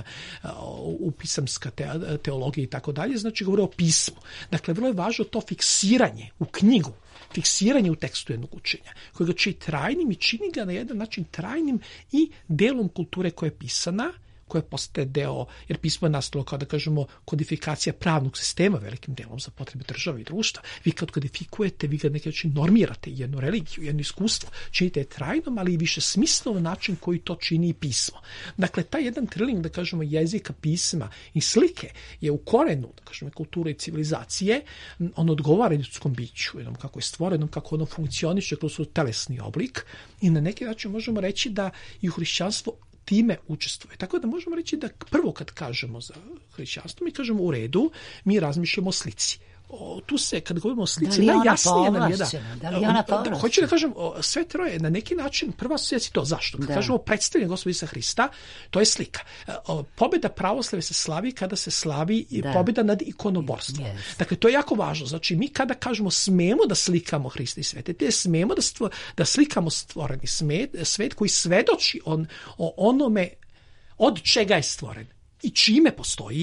u pisamska te, teologija i tako dalje, znači govore o pismu. Dakle, vrlo je važno to fiksiranje u knjigu, fiksiranje u tekstu jednog učenja, koje ga čini trajnim i čini ga na jedan način trajnim i delom kulture koja je pisana, koja postaje deo, jer pismo je nastalo, kao da kažemo, kodifikacija pravnog sistema velikim delom za potrebe države i društva. Vi kad kodifikujete, vi ga neki način normirate jednu religiju, jedno iskustvo, činite je trajnom, ali i više smislom način koji to čini i pismo. Dakle, taj jedan triling, da kažemo, jezika, pisma i slike je u korenu, da kažemo, kulture i civilizacije, on odgovara ljudskom biću, jednom kako je stvoreno, kako ono funkcioniše kroz telesni oblik i na neki način možemo reći da i u hrišćanstvu time učestvuje. Tako da možemo reći da prvo kad kažemo za hrišćanstvo, mi kažemo u redu, mi razmišljamo o slici. O, tu se, kad govorimo o slici, da najjasnije nam je da... Da li ona povlašćena? Hoću da kažem, sve troje, na neki način, prva asocijacija to. Zašto? Kad da. kažemo predstavljanje Gospoda Isusa Hrista, to je slika. Pobjeda pravoslave se slavi kada se slavi da. pobjeda nad ikonoborstvom. Yes. Dakle, to je jako važno. Znači, mi kada kažemo smemo da slikamo Hrista i svete, te smemo da, stvo, da slikamo stvoreni smet, svet koji svedoči on, o onome od čega je stvoren i čime postoji,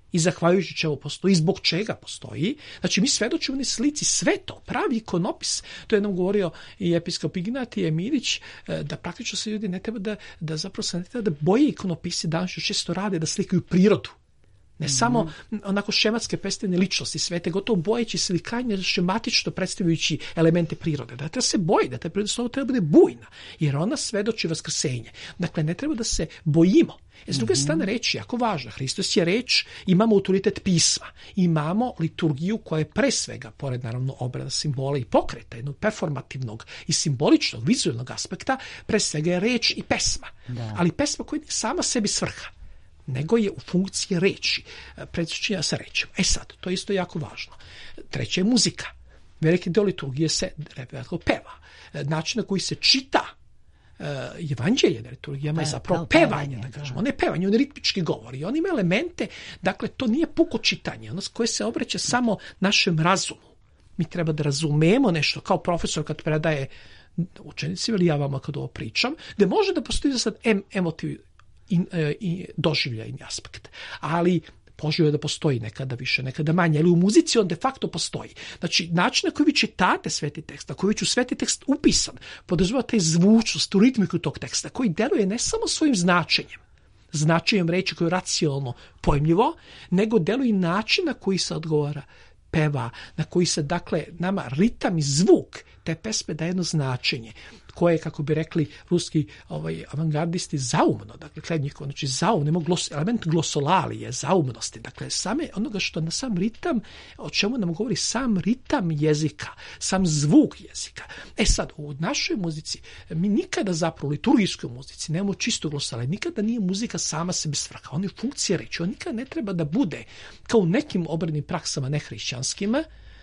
i zahvaljujući čemu postoji, zbog čega postoji. Znači, mi svedočimo na slici, sve to, pravi ikonopis. To je nam govorio i episkop Ignatije Emirić, da praktično se ljudi ne treba da, da zapravo se ne treba da boje ikonopisi, danas što često rade, da slikaju prirodu. Ne mm-hmm. samo onako šematske predstavljene ličnosti svete, gotovo bojeći slikanje šematično predstavljajući elemente prirode. Da treba se boji, da ta priroda stvarno treba bude bujna, jer ona svedoči vaskrsenje. Dakle, ne treba da se bojimo. E, s druge mm-hmm. strane, reč je jako važna. Hristos je reč, imamo autoritet pisma, imamo liturgiju koja je pre svega, pored naravno obrada simbola i pokreta, jednog performativnog i simboličnog, vizualnog aspekta, pre svega je reč i pesma. Da. Ali pesma koja je sama sebi svrha, nego je u funkciji reči, predsučenja sa rečima. E sad, to je isto jako važno. Treće je muzika. Veliki deo liturgije se peva. Način na koji se čita uh, evanđelje na liturgijama je zapravo pevanje, da kažemo. Ne pevanje, on je ritmički govori. On ima elemente, dakle, to nije puko čitanje, ono koje se obraća samo našem razumu. Mi treba da razumemo nešto, kao profesor kad predaje učenicima ili ja vama kad ovo pričam, gde može da postoji sad em, emotiv i, i doživljajni aspekt. Ali poželjno je da postoji nekada više, nekada manje, ali u muzici on de facto postoji. Znači, način na koji vi čitate sveti tekst, na koji već u sveti tekst upisan, podrazumeva taj zvučnost, tu ritmiku tog teksta, koji deluje ne samo svojim značenjem, značenjem reči koje je racionalno pojmljivo, nego deluje i način na koji se odgovara, peva, na koji se, dakle, nama ritam i zvuk te pesme daje jedno značenje koje, kako bi rekli ruski ovaj, avangardisti, zaumno, dakle, klednjiko, znači zaum, glos, element glosolalije, zaumnosti, dakle, same onoga što na sam ritam, o čemu nam govori sam ritam jezika, sam zvuk jezika. E sad, u našoj muzici, mi nikada zapravo u liturgijskoj muzici nemamo čisto glosolalije, nikada nije muzika sama sebi svrha, ona je funkcija reči, on nikada ne treba da bude, kao u nekim obrednim praksama nehrišćanskima,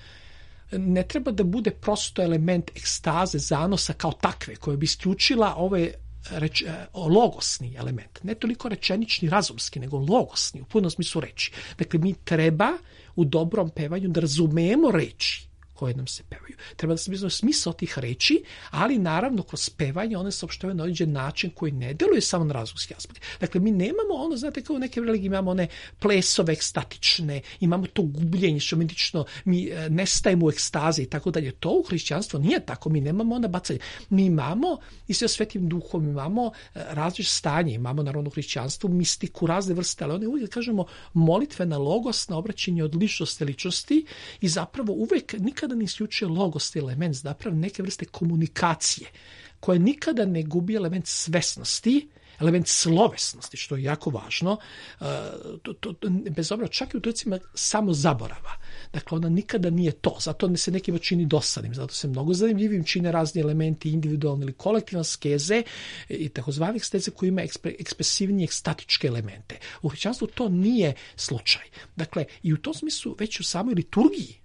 ne treba da bude prosto element ekstaze, zanosa kao takve, koja bi isključila ovaj reč, logosni element. Ne toliko rečenični, razumski, nego logosni, u punom smislu reči. Dakle, mi treba u dobrom pevanju da razumemo reči koje nam se pevaju. Treba da se bizno smisao tih reči, ali naravno kroz pevanje one se opštevaju na određen način koji ne deluje samo na razumski aspekt. Dakle, mi nemamo ono, znate, kao u neke religije imamo one plesove ekstatične, imamo to gubljenje šamentično, mi e, nestajemo u ekstazi i tako dalje. To u hrišćanstvu nije tako, mi nemamo onda bacanje. Mi imamo i sve svetim duhom, imamo e, različite stanje, imamo naravno u hrišćanstvu mistiku, razne vrste, ali one uvijek, kažemo, molitvena logosna obraćanje od ličnosti ličnosti i zapravo uvijek nikada ne isključuje logos element, zapravo neke vrste komunikacije koja nikada ne gubi element svesnosti, element slovesnosti, što je jako važno, to, to, bez obzira, čak i u trenucima samo zaborava. Dakle, ona nikada nije to, zato se nekima čini dosadnim, zato se mnogo zanimljivim čine razni elementi individualne ili kolektivne skeze i takozvanih steze koji ima ekspre, ekspresivnije ekstatičke elemente. U hrišćanstvu to nije slučaj. Dakle, i u tom smislu već u samoj liturgiji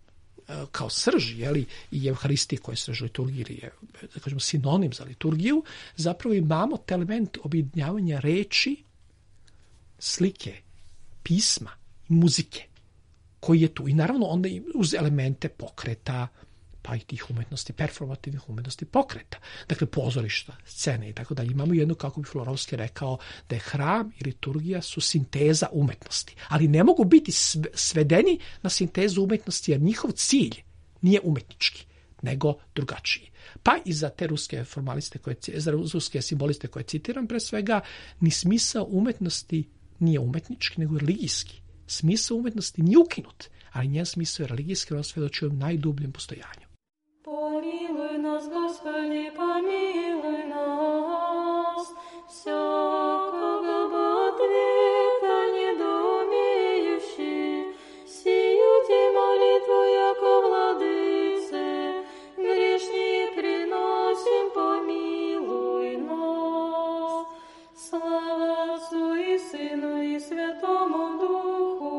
kao srž, jeli, i Evharistije koja je srž liturgije, je, da kažemo, sinonim za liturgiju, zapravo imamo te element objedinjavanja reči, slike, pisma i muzike koji je tu. I naravno onda uz elemente pokreta, pa i tih umetnosti, performativnih umetnosti pokreta. Dakle, pozorišta, scene i tako dalje. Imamo jedno, kako bi Florovski rekao, da je hram i liturgija su sinteza umetnosti. Ali ne mogu biti svedeni na sintezu umetnosti, jer njihov cilj nije umetnički, nego drugačiji. Pa i za te ruske formaliste, koje, za ruske simboliste koje citiram, pre svega, ni smisao umetnosti nije umetnički, nego religijski. Smisao umetnosti nije ukinut, ali njen smisao je religijski, ono svedoči o najdubljem postojanju. Помилуй нас, Господи, помилуй нас, всякого бы ответа недоумеющий, сию ти молитву, яко владыце, грешник приносим, помилуй нас. Слава Отцу и Сыну и Святому Духу,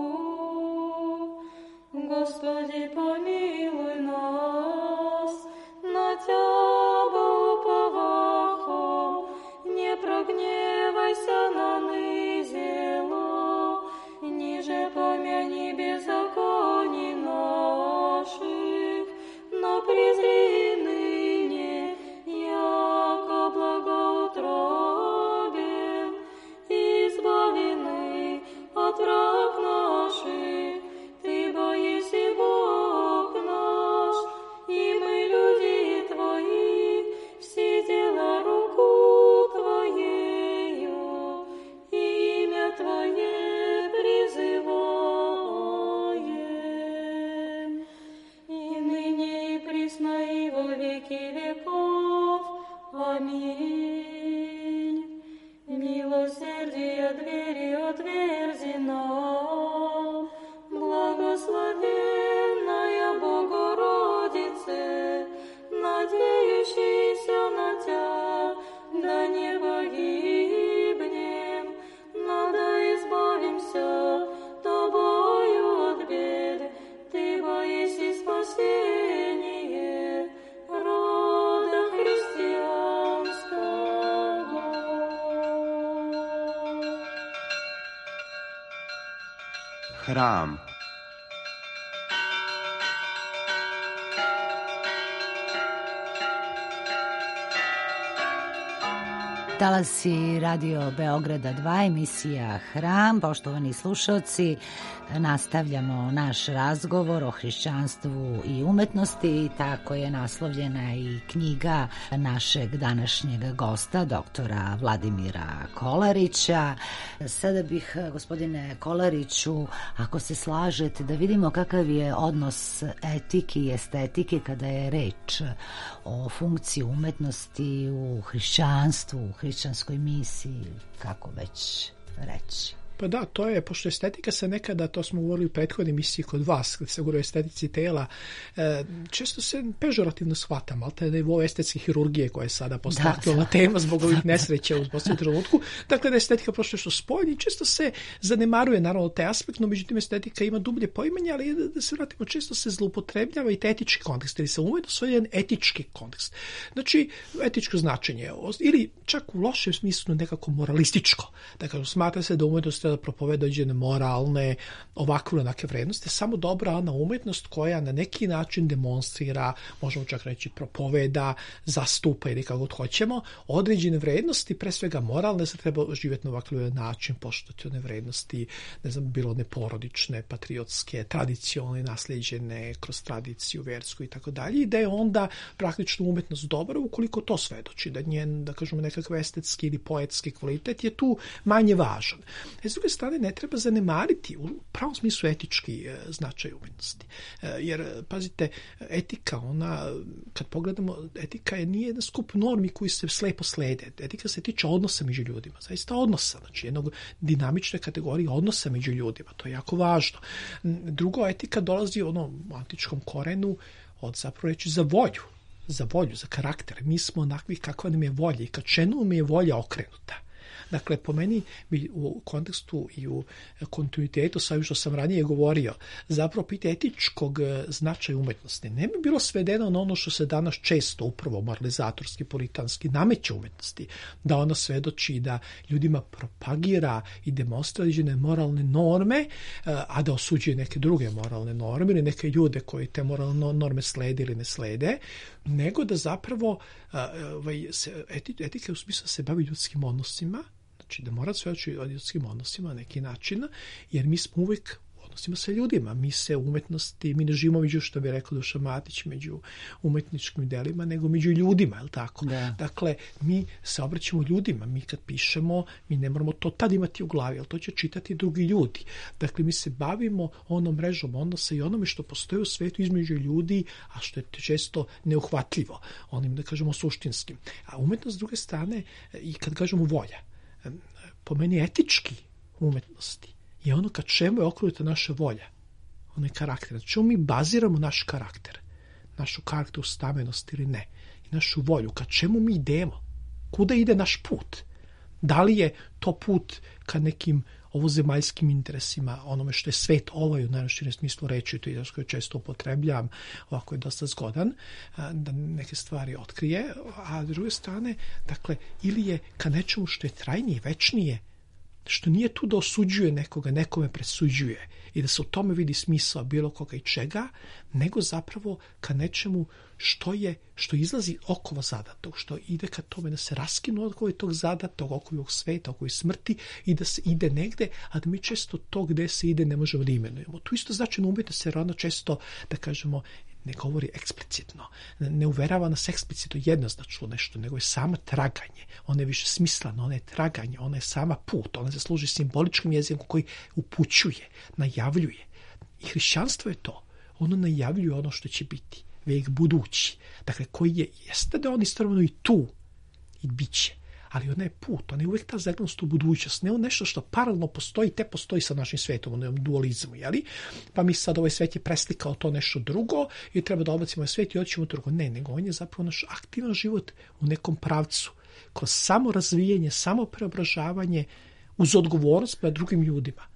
Господи, помилуй нас. На Тябо уповахом, не прогневайся на нызело, ниже помяни беззаконий наших, но презри ныне, яко благоутробен, избавленный от враг наших. Hram. Talasi Radio Beograda dva, emisija Hram. Poštovani slušalci, nastavljamo naš razgovor o hrišćanstvu i umetnosti. Tako je naslovljena i knjiga našeg današnjeg gosta, doktora Vladimira Kolarića. Sada bih, gospodine Kolariću, ako se slažete, da vidimo kakav je odnos etike i estetike kada je reč o funkciji umetnosti u hrišćanstvu, u hrišćanskoj misiji, kako već reći. Pa da, to je, pošto estetika se nekada, to smo govorili u prethodnoj emisiji kod vas, kad se govori o estetici tela, često se pežorativno shvata, ali te nivo estetske hirurgije koja je sada postala aktualna tema zbog ovih nesreća u posljednjem trenutku. Dakle, da je estetika prošlo što spoljno i često se zanemaruje naravno taj aspekt, no međutim estetika ima dublje poimanje, ali da se vratimo, često se zloupotrebljava i taj etički kontekst, ili se umetno svoj jedan etički kontekst. Znači, etičko značenje, ili čak u lošem smislu nekako moralističko. Dakle, smatra se da umetnost da propoveda određene moralne, ovakve onake vrednosti, samo dobra ona umetnost koja na neki način demonstrira, možemo čak reći propoveda, zastupa ili kako god hoćemo, određene vrednosti, pre svega moralne, se treba živjeti na ovakav način, poštovati one vrednosti, ne znam, bilo one porodične, patriotske, tradicionalne, nasljeđene kroz tradiciju, versku i tako dalje, i da je onda praktično umetnost dobra ukoliko to svedoči, da njen, da kažemo, nekakav estetski ili poetski kvalitet je tu manje važan. E, s druge strane, ne treba zanemariti u pravom smislu etički e, značaj umetnosti. E, jer, pazite, etika, ona, kad pogledamo, etika je nije jedan skup normi koji se slepo slede. Etika se tiče odnosa među ljudima, zaista odnosa, znači jednog dinamične kategorije odnosa među ljudima, to je jako važno. Drugo, etika dolazi u onom antičkom korenu od zapravo reći za volju, za volju, za karakter. Mi smo onakvi kakva nam je volja i ka čemu mi je volja okrenuta. Dakle, po meni u kontekstu i u kontinuitetu sa ovim što sam ranije govorio, zapravo pita etičkog značaja umetnosti ne bi bilo svedeno na ono što se danas često upravo moralizatorski, puritanski nameće umetnosti, da ona svedoči da ljudima propagira i demonstrira moralne norme, a da osuđuje neke druge moralne norme ili neke ljude koji te moralne norme slede ili ne slede, nego da zapravo etika u smislu se bavi ljudskim odnosima, znači da mora svedočiti o ljudskim odnosima na neki način, jer mi smo uvijek u odnosima sa ljudima. Mi se u umetnosti, mi ne živimo među, što bi rekao Dušan Matić, među umetničkim delima, nego među ljudima, je li tako? Da. Dakle, mi se obraćamo ljudima, mi kad pišemo, mi ne moramo to tad imati u glavi, ali to će čitati drugi ljudi. Dakle, mi se bavimo onom mrežom odnosa i onome što postoji u svetu između ljudi, a što je često neuhvatljivo, onim, da kažemo, suštinskim. A umetnost, s druge strane, i kad kažemo volja, po meni etički umetnosti je ono ka čemu je okrenuta naša volja, onaj karakter, na čemu mi baziramo naš karakter, našu karakteru stamenost ili ne, i našu volju, ka čemu mi idemo, kuda ide naš put, da li je to put ka nekim ovozemaljskim interesima, onome što je svet ovaj u najširem smislu reči, to je što često upotrebljam, ovako je dosta zgodan, da neke stvari otkrije, a s druge strane, dakle, ili je ka nečemu što je trajnije, večnije, što nije tu da osuđuje nekoga, nekome presuđuje i da se u tome vidi smisao bilo koga i čega, nego zapravo ka nečemu što je, što izlazi okova zadatog, što ide ka tome da se raskinu okolo tog zadatog, okolo ovog sveta, okolo smrti i da se ide negde, a da mi često to gde se ide ne možemo da imenujemo. Tu isto značajno umetnost jer ona često, da kažemo, ne govori eksplicitno, ne uverava nas eksplicitno jednoznačno nešto, nego je sama traganje. Ona je više smislena, ona je traganje, ona je sama put, ona se služi simboličkim jezikom koji upućuje, najavljuje. I hrišćanstvo je to. Ono najavljuje ono što će biti, vijek budući. Dakle, koji je, jeste da on istovremeno i tu, i bit će. Ali ona je put, ona je uvijek ta zaglednost u budućnost, ne on nešto što paralelno postoji, te postoji sa našim svetom, onom dualizmu, jeli? Pa mi sad ovaj svet je preslikao to nešto drugo i treba da obacimo ovaj svet i odćemo drugo. Ne, nego on je zapravo naš aktivan život u nekom pravcu, kroz samo razvijanje, samo preobražavanje, uz odgovornost prema drugim ljudima.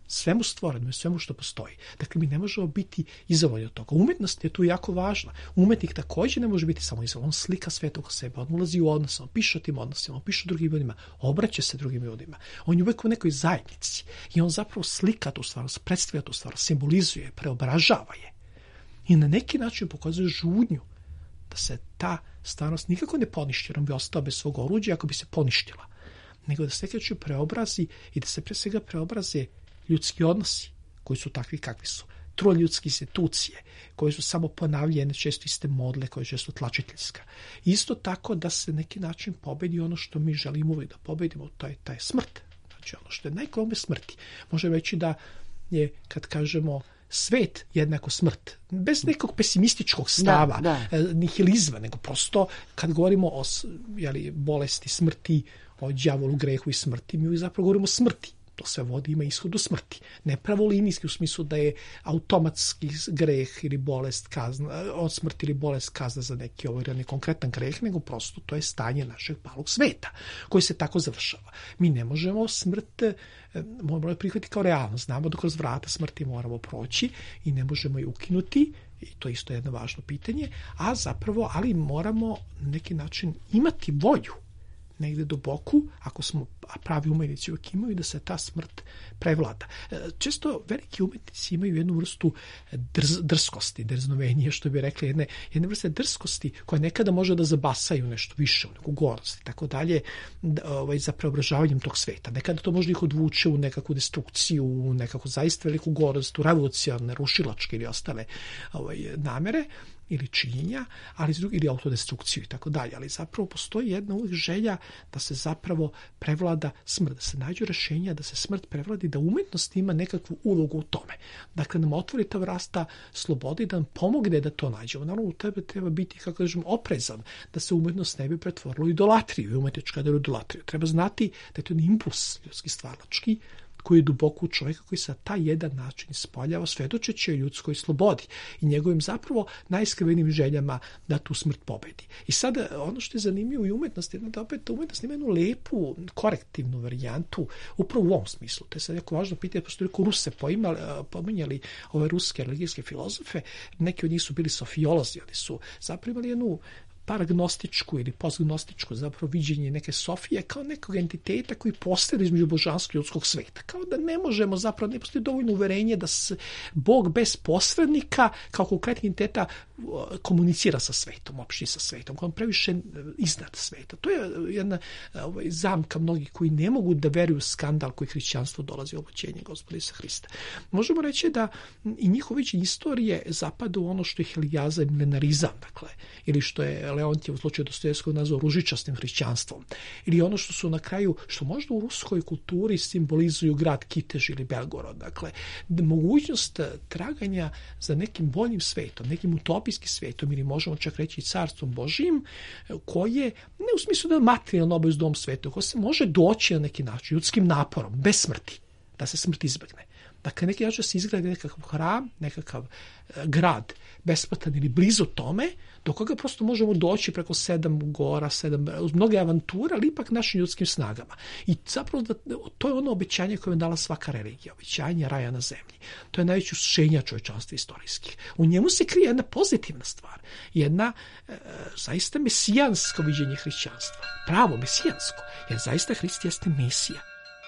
svemu stvorenom i svemu što postoji. Dakle, mi ne možemo biti izolirani od toga. Umetnost je tu jako važna. Umetnik također ne može biti samo izolovan. On slika svet oko sebe, on ulazi u odnos, on piše o tim odnosima, on piše o drugim ljudima, obraća se drugim ljudima. On je uvijek u nekoj zajednici i on zapravo slika tu stvarnost, predstavlja tu stvarnost, simbolizuje, preobražava je. I na neki način pokazuje žudnju da se ta stvarnost nikako ne poništi, jer on bi ostao bez svog oruđa ako bi se poništila, nego da se nekako preobrazi i da se pre svega preobraze ljudski odnosi koji su takvi kakvi su, trule ljudske institucije koje su samo ponavljene, često iste modle, koje su često tlačiteljska. Isto tako da se neki način pobedi ono što mi želimo uvijek da pobedimo, to je taj smrt. Znači ono što je najklome smrti. Možemo reći da je, kad kažemo svet jednako smrt, bez nekog pesimističkog stava, da, da. nihilizma, nego prosto kad govorimo o jeli, bolesti, smrti, o đavolu, grehu i smrti, mi zapravo govorimo o smrti. To sve vodi, ima ishod do smrti. Ne pravolinijski u smislu da je automatski greh ili bolest kazna, od smrti ili bolest kazna za neki ovaj konkretan greh, nego prosto to je stanje našeg palog sveta, koji se tako završava. Mi ne možemo smrt, moramo prihvatiti kao realnost. Znamo da kroz vrata smrti moramo proći i ne možemo je ukinuti, i to je isto jedno važno pitanje, a zapravo, ali moramo na neki način imati volju negde do boku, ako smo pravi umetnici uvijek imaju, da se ta smrt prevlada. Često veliki umetnici imaju jednu vrstu drz, drskosti, drznovenije, što bi rekli, jedne, jedne vrste drskosti koja nekada može da zabasaju nešto više, u neku gorost i tako dalje, ovaj, za preobražavanjem tog sveta. Nekada to može ih odvuče u nekakvu destrukciju, u nekakvu zaista veliku gorost, u revolucionarne, rušilačke ili ostale ovaj, namere ili činjenja, ali ili autodestrukciju i tako dalje. Ali zapravo postoji jedna uvijek želja da se zapravo prevlada smrt, da se nađu rješenja, da se smrt prevladi, da umetnost ima nekakvu ulogu u tome. Dakle, nam otvori ta vrsta slobode i da nam pomogne da to nađemo. Naravno, u tebe treba biti, kako kažem, oprezan, da se umetnost ne bi pretvorila u idolatriju i umetnička da je idolatriju. Treba znati da je to impuls ljudski stvarlački, koji je duboko u čovjeka, koji se na taj jedan način ispoljava, svedočeći o ljudskoj slobodi i njegovim zapravo najiskrevenijim željama da tu smrt pobedi. I sada ono što je zanimljivo i umetnost, je da opet umetnost ima jednu lepu, korektivnu varijantu, upravo u ovom smislu. To je sad jako važno pitanje, pošto je Ruse pominjali ove ruske religijske filozofe, neki od njih su bili sofiolozi, oni su zapravo imali jednu paragnostičku ili postgnostičku zapravo viđenje neke Sofije kao nekog entiteta koji postoji između božanskog i ljudskog sveta. Kao da ne možemo, zapravo ne postoji dovoljno uverenje da se Bog bez posrednika kao konkretni entiteta komunicira sa svetom, opšti sa svetom, kao previše iznad sveta. To je jedna ovaj, zamka mnogih koji ne mogu da veruju skandal koji hrišćanstvo dolazi u oblačenje Gospoda Isusa Hrista. Možemo reći da i njihov viđenje istorije zapada u ono što je helijaza i milenarizam, dakle, ili što je Leontije u slučaju Dostojevskog nazvao ružičastim hrišćanstvom. Ili ono što su na kraju, što možda u ruskoj kulturi simbolizuju grad Kitež ili Belgorod. Dakle, mogućnost traganja za nekim boljim svetom, nekim utopijskim svetom ili možemo čak reći carstvom Božijim, koje, ne u smislu da je materijalno obavezno u ovom svetu, koje se može doći na neki način, ljudskim naporom, bez smrti, da se smrt izbegne. Dakle, neki način se izgradi nekakav hram, nekakav e, grad, besplatan ili blizu tome, do koga prosto možemo doći preko sedam gora, sedam, uz mnoge avanture, ali ipak našim ljudskim snagama. I zapravo da, to je ono obećanje koje je dala svaka religija, obećanje raja na zemlji. To je najveće usšenja čovječanstva istorijskih. U njemu se krije jedna pozitivna stvar, jedna e, zaista mesijansko viđenje hrišćanstva, pravo mesijansko, jer zaista Hrist jeste Mesija.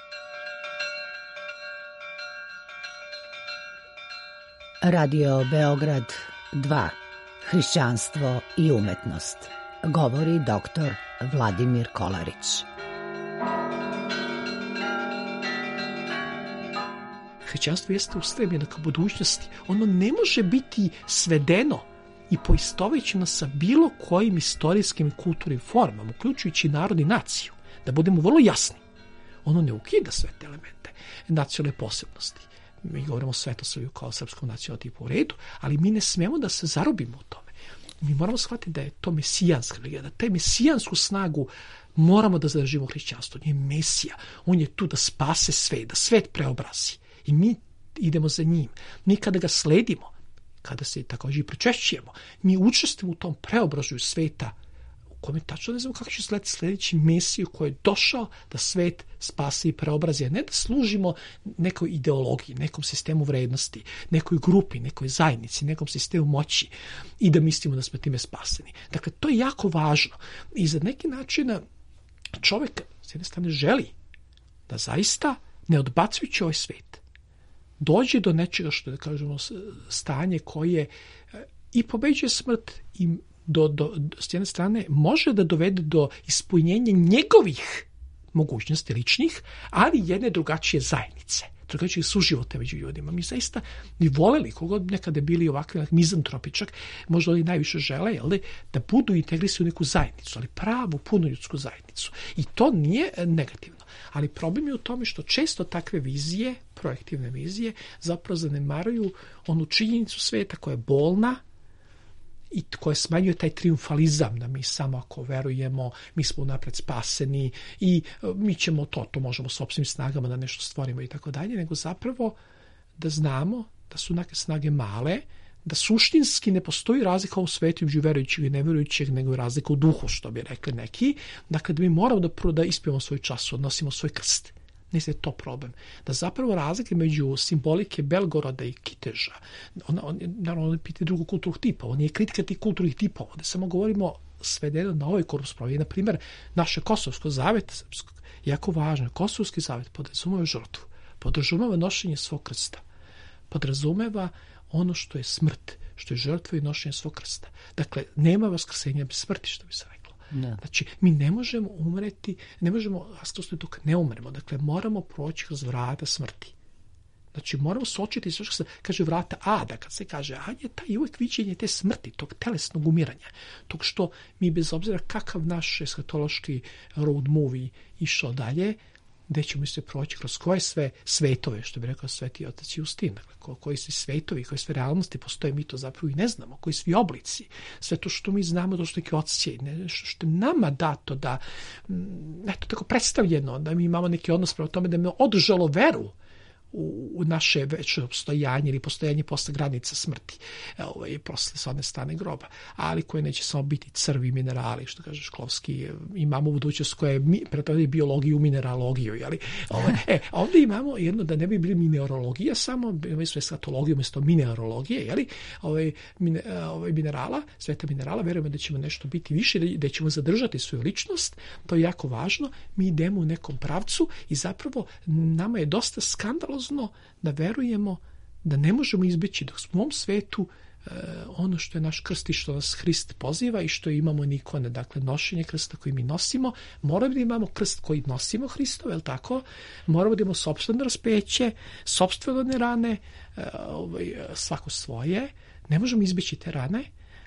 Radio Beograd dva. Hrišćanstvo i umetnost. Govori doktor Vladimir Kolarić. Hrišćanstvo jeste ustremljeno ka budućnosti. Ono ne može biti svedeno i poistovećeno sa bilo kojim istorijskim i kulturnim formama, uključujući narod i naciju. Da budemo vrlo jasni. Ono ne ukida sve te elemente nacionalne posebnosti. Mi govorimo o Svetosavlju kao srpskom nacionalnom tipu u redu, ali mi ne smemo da se zarobimo u tome. Mi moramo shvatiti da je to mesijanska religija, da te mesijansku snagu moramo da zadržimo u hrišćanstvu. On je Mesija, on je tu da spase svet, da svet preobrazi. I mi idemo za njim. Mi kada ga sledimo, kada se također i pričešćujemo, mi učestvujemo u tom preobražaju sveta kome tačno ne znamo kako će slediti sljedeći Mesiju koji je došao da svet spasi i preobrazi, a ne da služimo nekoj ideologiji, nekom sistemu vrednosti, nekoj grupi, nekoj zajednici, nekom sistemu moći i da mislimo da smo time spaseni. Dakle, to je jako važno. I za neki način čovjek s jedne strane želi da zaista, ne odbacujući ovaj svet, dođe do nečega što, da kažemo, stanje koje i pobeđuje smrt i do, do, s jedne strane može da dovede do ispunjenja njegovih mogućnosti ličnih, ali jedne drugačije zajednice, drugačije suživote među ljudima. Mi zaista bi voleli, kogod nekada bili ovakvi mizantropičak, možda oni najviše žele, jel, da budu integrisani u neku zajednicu, ali pravu, punu ljudsku zajednicu. I to nije negativno. Ali problem je u tome što često takve vizije, projektivne vizije, zapravo zanemaruju onu činjenicu sveta koja je bolna i koja smanjuje taj triumfalizam da mi samo ako verujemo, mi smo napred spaseni i mi ćemo to, to možemo sopstvenim snagama da nešto stvorimo i tako dalje, nego zapravo da znamo da su neke snage male, da suštinski ne postoji razlika u svetu između verujućeg i neverujućeg, nego je razlika u duhu, što bi rekli neki. Dakle, da mi moramo da prvo da ispijemo svoj čas, odnosimo svoj krst. Ne je to problem. Da zapravo razlike među simbolike Belgoroda i Kiteža, ona, on, naravno, on je piti drugog kulturnog tipa, on je kritika tih kulturnih tipova, ovdje samo govorimo svedeno na ovoj korupspravi. Na primjer, naše Kosovsko zavet, jako važno, Kosovski zavet podrazumeva žrtvu, podrazumeva nošenje svog krsta, podrazumeva ono što je smrt, što je žrtva i nošenje svog krsta. Dakle, nema vaskrsenja bez smrti, što bi se reklo. Ne. Znači, mi ne možemo umreti, ne možemo vaskrsnuti dok ne umremo. Dakle, moramo proći kroz vrata smrti. Znači, moramo sočiti sve što se kaže vrata Ada, kad se kaže Ad je taj uvijek viđenje te smrti, tog telesnog umiranja, tog što mi bez obzira kakav naš eskatološki road movie išao dalje, gde ćemo se proći kroz koje sve svetove, što bi rekao Sveti otac Justin, dakle, koji svi svetovi, koje sve realnosti postoje, mi to zapravo i ne znamo, koji svi oblici, sve to što mi znamo, to što neki odsjej, nešto što je nama dato da, eto, tako predstavljeno, da mi imamo neki odnos prema tome, da mi je održalo veru u, u naše večno postojanje ili postojanje posle granica smrti, ovaj, posle s one strane groba, ali koje neće samo biti crvi minerali, što kaže Šklovski, imamo budućnost koja je pretvorila biologiju u mineralogiju, jeli? Ovaj, e, ovdje imamo jedno da ne bi bili mineralogija, samo imamo sve eskatologiju umjesto mineralogije, jeli? Ovaj, mine, ovaj minerala, sveta minerala, verujemo da ćemo nešto biti više, da, da ćemo zadržati svoju ličnost, to je jako važno, mi idemo u nekom pravcu i zapravo nama je dosta skandalozno da verujemo da ne možemo izbeći dok smo u ovom svetu e, ono što je naš krst i što nas Hrist poziva i što imamo nikone, dakle nošenje krsta koji mi nosimo, moramo da imamo krst koji nosimo Hristov, je li tako? Moramo da imamo sopstveno raspeće, sopstvene rane, e, ovaj, svako svoje, ne možemo izbeći te rane.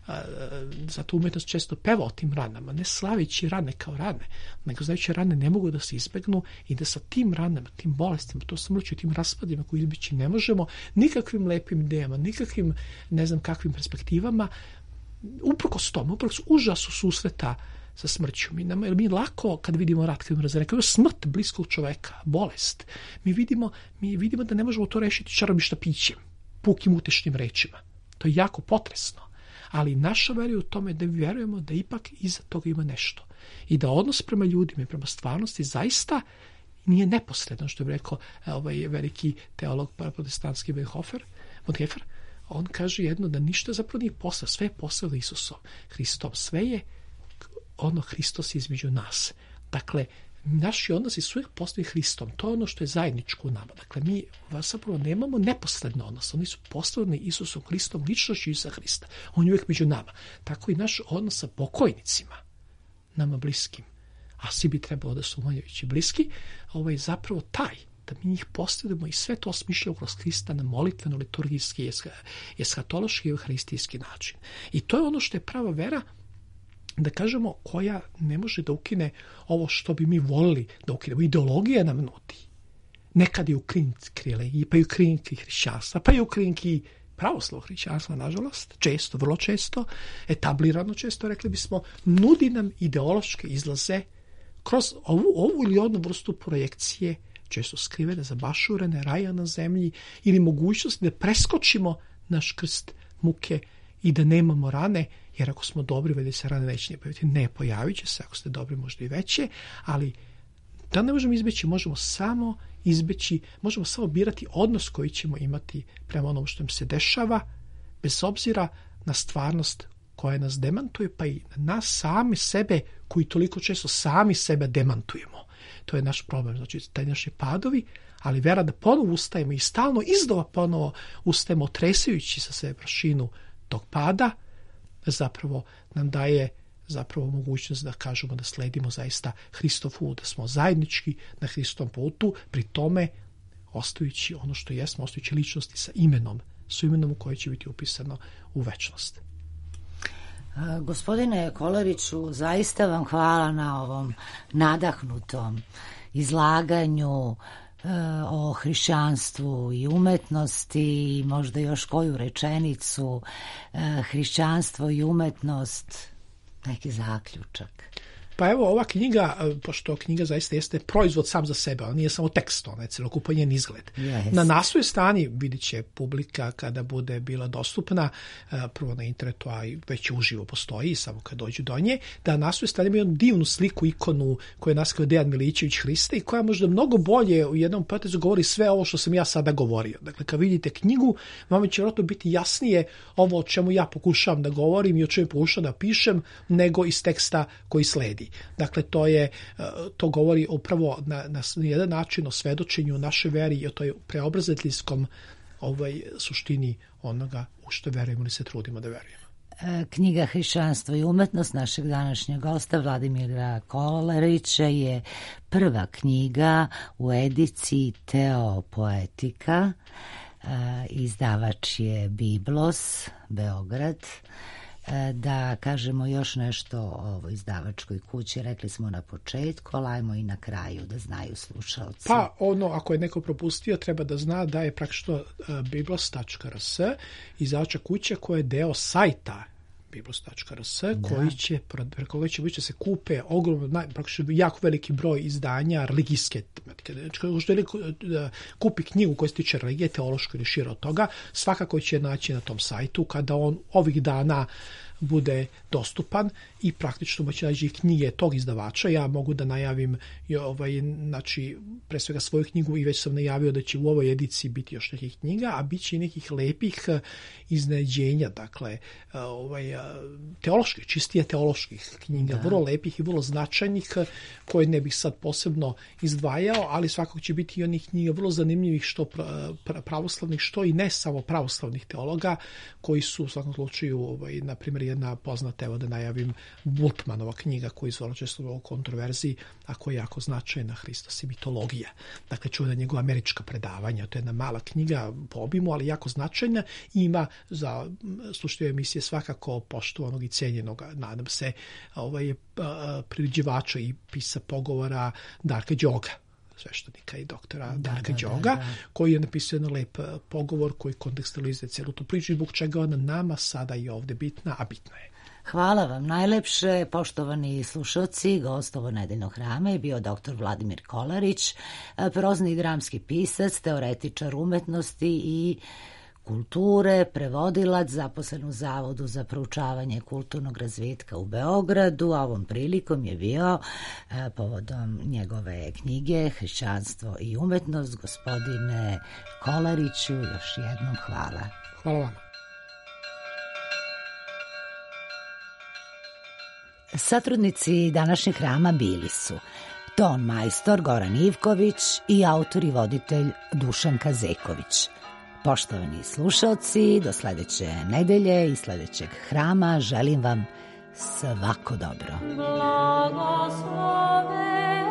Zato umetnost često peva o tim ranama, ne slavići rane kao rane, nego znajući rane ne mogu da se izbegnu i da sa tim ranama, tim bolestima, to smrću, tim raspadima koji izbeći ne možemo, nikakvim lepim idejama, nikakvim ne znam kakvim perspektivama, uprkos tome, uprkos užasu susreta sa smrću. Mi, nam, mi lako kad vidimo rat, kad vidimo razreka, kao smrt bliskog čoveka, bolest, mi vidimo, mi vidimo da ne možemo to rešiti čarobnim štapićem, pukim utešnim rečima. To je jako potresno. Ali naša vera je u tome da vjerujemo da ipak iza toga ima nešto. I da odnos prema ljudima i prema stvarnosti zaista nije neposredan, što je rekao ovaj veliki teolog protestantski Bonhoeffer. Bonhoeffer, on kaže jedno da ništa zapravo nije posao, sve je posao da Isusom Hristom. Sve je ono Hristos između nas. Dakle, naši odnosi su uvijek postoji Hristom. To je ono što je zajedničko u nama. Dakle, mi zapravo nemamo neposredno odnos. Oni su postavljeni Isusom Hristom, ličnošću Isusa Hrista. On je uvijek među nama. Tako i naš odnos sa pokojnicima, nama bliskim. A svi bi trebalo da su umanjujući bliski. Ovo je zapravo taj, da mi njih postavljamo i sve to osmišljamo kroz Hrista na molitveno, liturgijski, eskatološki i euharistijski način. I to je ono što je prava vera, da kažemo, koja ne može da ukine ovo što bi mi volili da ukinemo. Ideologija nam nudi. Nekad je u krinki religiji, pa i u krinki hrišćanstva, pa i u krinki pravoslavnog hrišćanstva, nažalost, često, vrlo često, etablirano često, rekli bismo, nudi nam ideološke izlaze kroz ovu, ovu ili onu vrstu projekcije, često skrivene, zabašurene, raja na zemlji, ili mogućnost da preskočimo naš krst muke i da nemamo rane jer ako smo dobri, valjda se rane neće ne pojaviti. Ne, pojavit će se, ako ste dobri, možda i veće, ali da ne možemo izbeći, možemo samo izbeći, možemo samo birati odnos koji ćemo imati prema onom što nam se dešava, bez obzira na stvarnost koja nas demantuje, pa i na nas sami sebe, koji toliko često sami sebe demantujemo. To je naš problem, znači taj naši padovi, ali vera da ponovo ustajemo i stalno iznova ponovo ustajemo, tresajući sa sebe prašinu tog pada, zapravo nam daje zapravo mogućnost da kažemo da sledimo zaista Hristov put, da smo zajednički na Hristovom putu, pri tome ostajući ono što jesmo, ostajući ličnosti sa imenom, sa imenom u koje će biti upisano u večnost. Gospodine Kolariću, zaista vam hvala na ovom nadahnutom izlaganju o hrišćanstvu i umetnosti i možda još koju rečenicu, hrišćanstvo i umetnost, neki zaključak. Pa evo, ova knjiga, pošto knjiga zaista jeste proizvod sam za sebe, ona nije samo tekst, ona je celokupan njen izgled. Yes. Na naslovnoj strani vidit će publika kada bude bila dostupna, prvo na internetu, a već uživo postoji, samo kad dođu do nje, da na naslovnoj strani ima jednu divnu sliku, ikonu koju je naskao Dejan Milićević Hrista i koja možda mnogo bolje u jednom potezu govori sve ovo što sam ja sada govorio. Dakle, kad vidite knjigu, vama će vjerojatno biti jasnije ovo o čemu ja pokušavam da govorim i o čemu pokušavam da pišem, nego iz teksta koji sledi. Dakle, to je, to govori upravo na, na jedan način o svedočenju naše veri i o toj preobraziteljskom ovaj, suštini onoga u što verujemo ili se trudimo da verujemo. Knjiga Hrišćanstvo i umetnost našeg današnjeg gosta Vladimira Kolarića je prva knjiga u ediciji Teopoetika. Izdavač je Biblos, Beograd. Da kažemo još nešto o ovoj izdavačkoj kući, rekli smo na početku, ali ajmo i na kraju da znaju slušalci. Pa ono, ako je neko propustio, treba da zna da je praktično biblos tačka r s izdavačka kuća koja je deo sajta biblos tačka r s, koji će, preko koga će moći da se kupe ogromno, praktično jako veliki broj izdanja religijske tematike. Znači, što je kupi knjigu koja se tiče religije, teološko ili šire od toga, svakako će naći na tom sajtu kada on ovih dana bude dostupan i praktično moći naći knjige tog izdavača. Ja mogu da najavim ovaj, znači, pre svega svoju knjigu i već sam najavio da će u ovoj ediciji biti još nekih knjiga, a bit će i nekih lepih iznenađenja, dakle, ovaj, teoloških, čistije teoloških knjiga, da. Vrlo lepih i vrlo značajnih, koje ne bih sad posebno izdvajao, ali svakako će biti i onih knjiga vrlo zanimljivih, što pravoslavnih, što i ne samo pravoslavnih teologa, koji su u svakom slučaju, ovaj, na primjer, jedna poznata, evo da najavim, Bultmanova knjiga koja je izvela često u kontroverziji, a koja je jako značajna, Hristos i mitologija. Dakle, čuva njegova američka predavanja, to je jedna mala knjiga po obimu, ali jako značajna i ima za slušatelje emisije svakako poštovanog i cijenjenog, nadam se, ovaj, priređivača i pisa pogovora Darka Đoga, sveštenika i doktora da, Darka da, Đoga, da, da. koji je napisao jedan lep pogovor koji kontekstualizuje celu tu priču i zbog čega ona nama sada i ovde bitna, a bitna je. Hvala vam najlepše, poštovani slušalci. Gost ovo nedeljnog hrama je bio doktor Vladimir Kolarić, prozni i dramski pisac, teoretičar umetnosti i kulture, prevodilac, zaposlen u Zavodu za proučavanje kulturnog razvitka u Beogradu, a ovom prilikom je bio e, povodom njegove knjige Hrišćanstvo i umetnost. Gospodine Kolariću, još jednom hvala. Hvala vam. Satrudnici današnjeg hrama bili su ton majstor Goran Ivković i autor i voditelj Dušan Kazeković. Poštovani slušalci, do sledeće nedelje i sledećeg hrama želim vam svako dobro. Blagosloven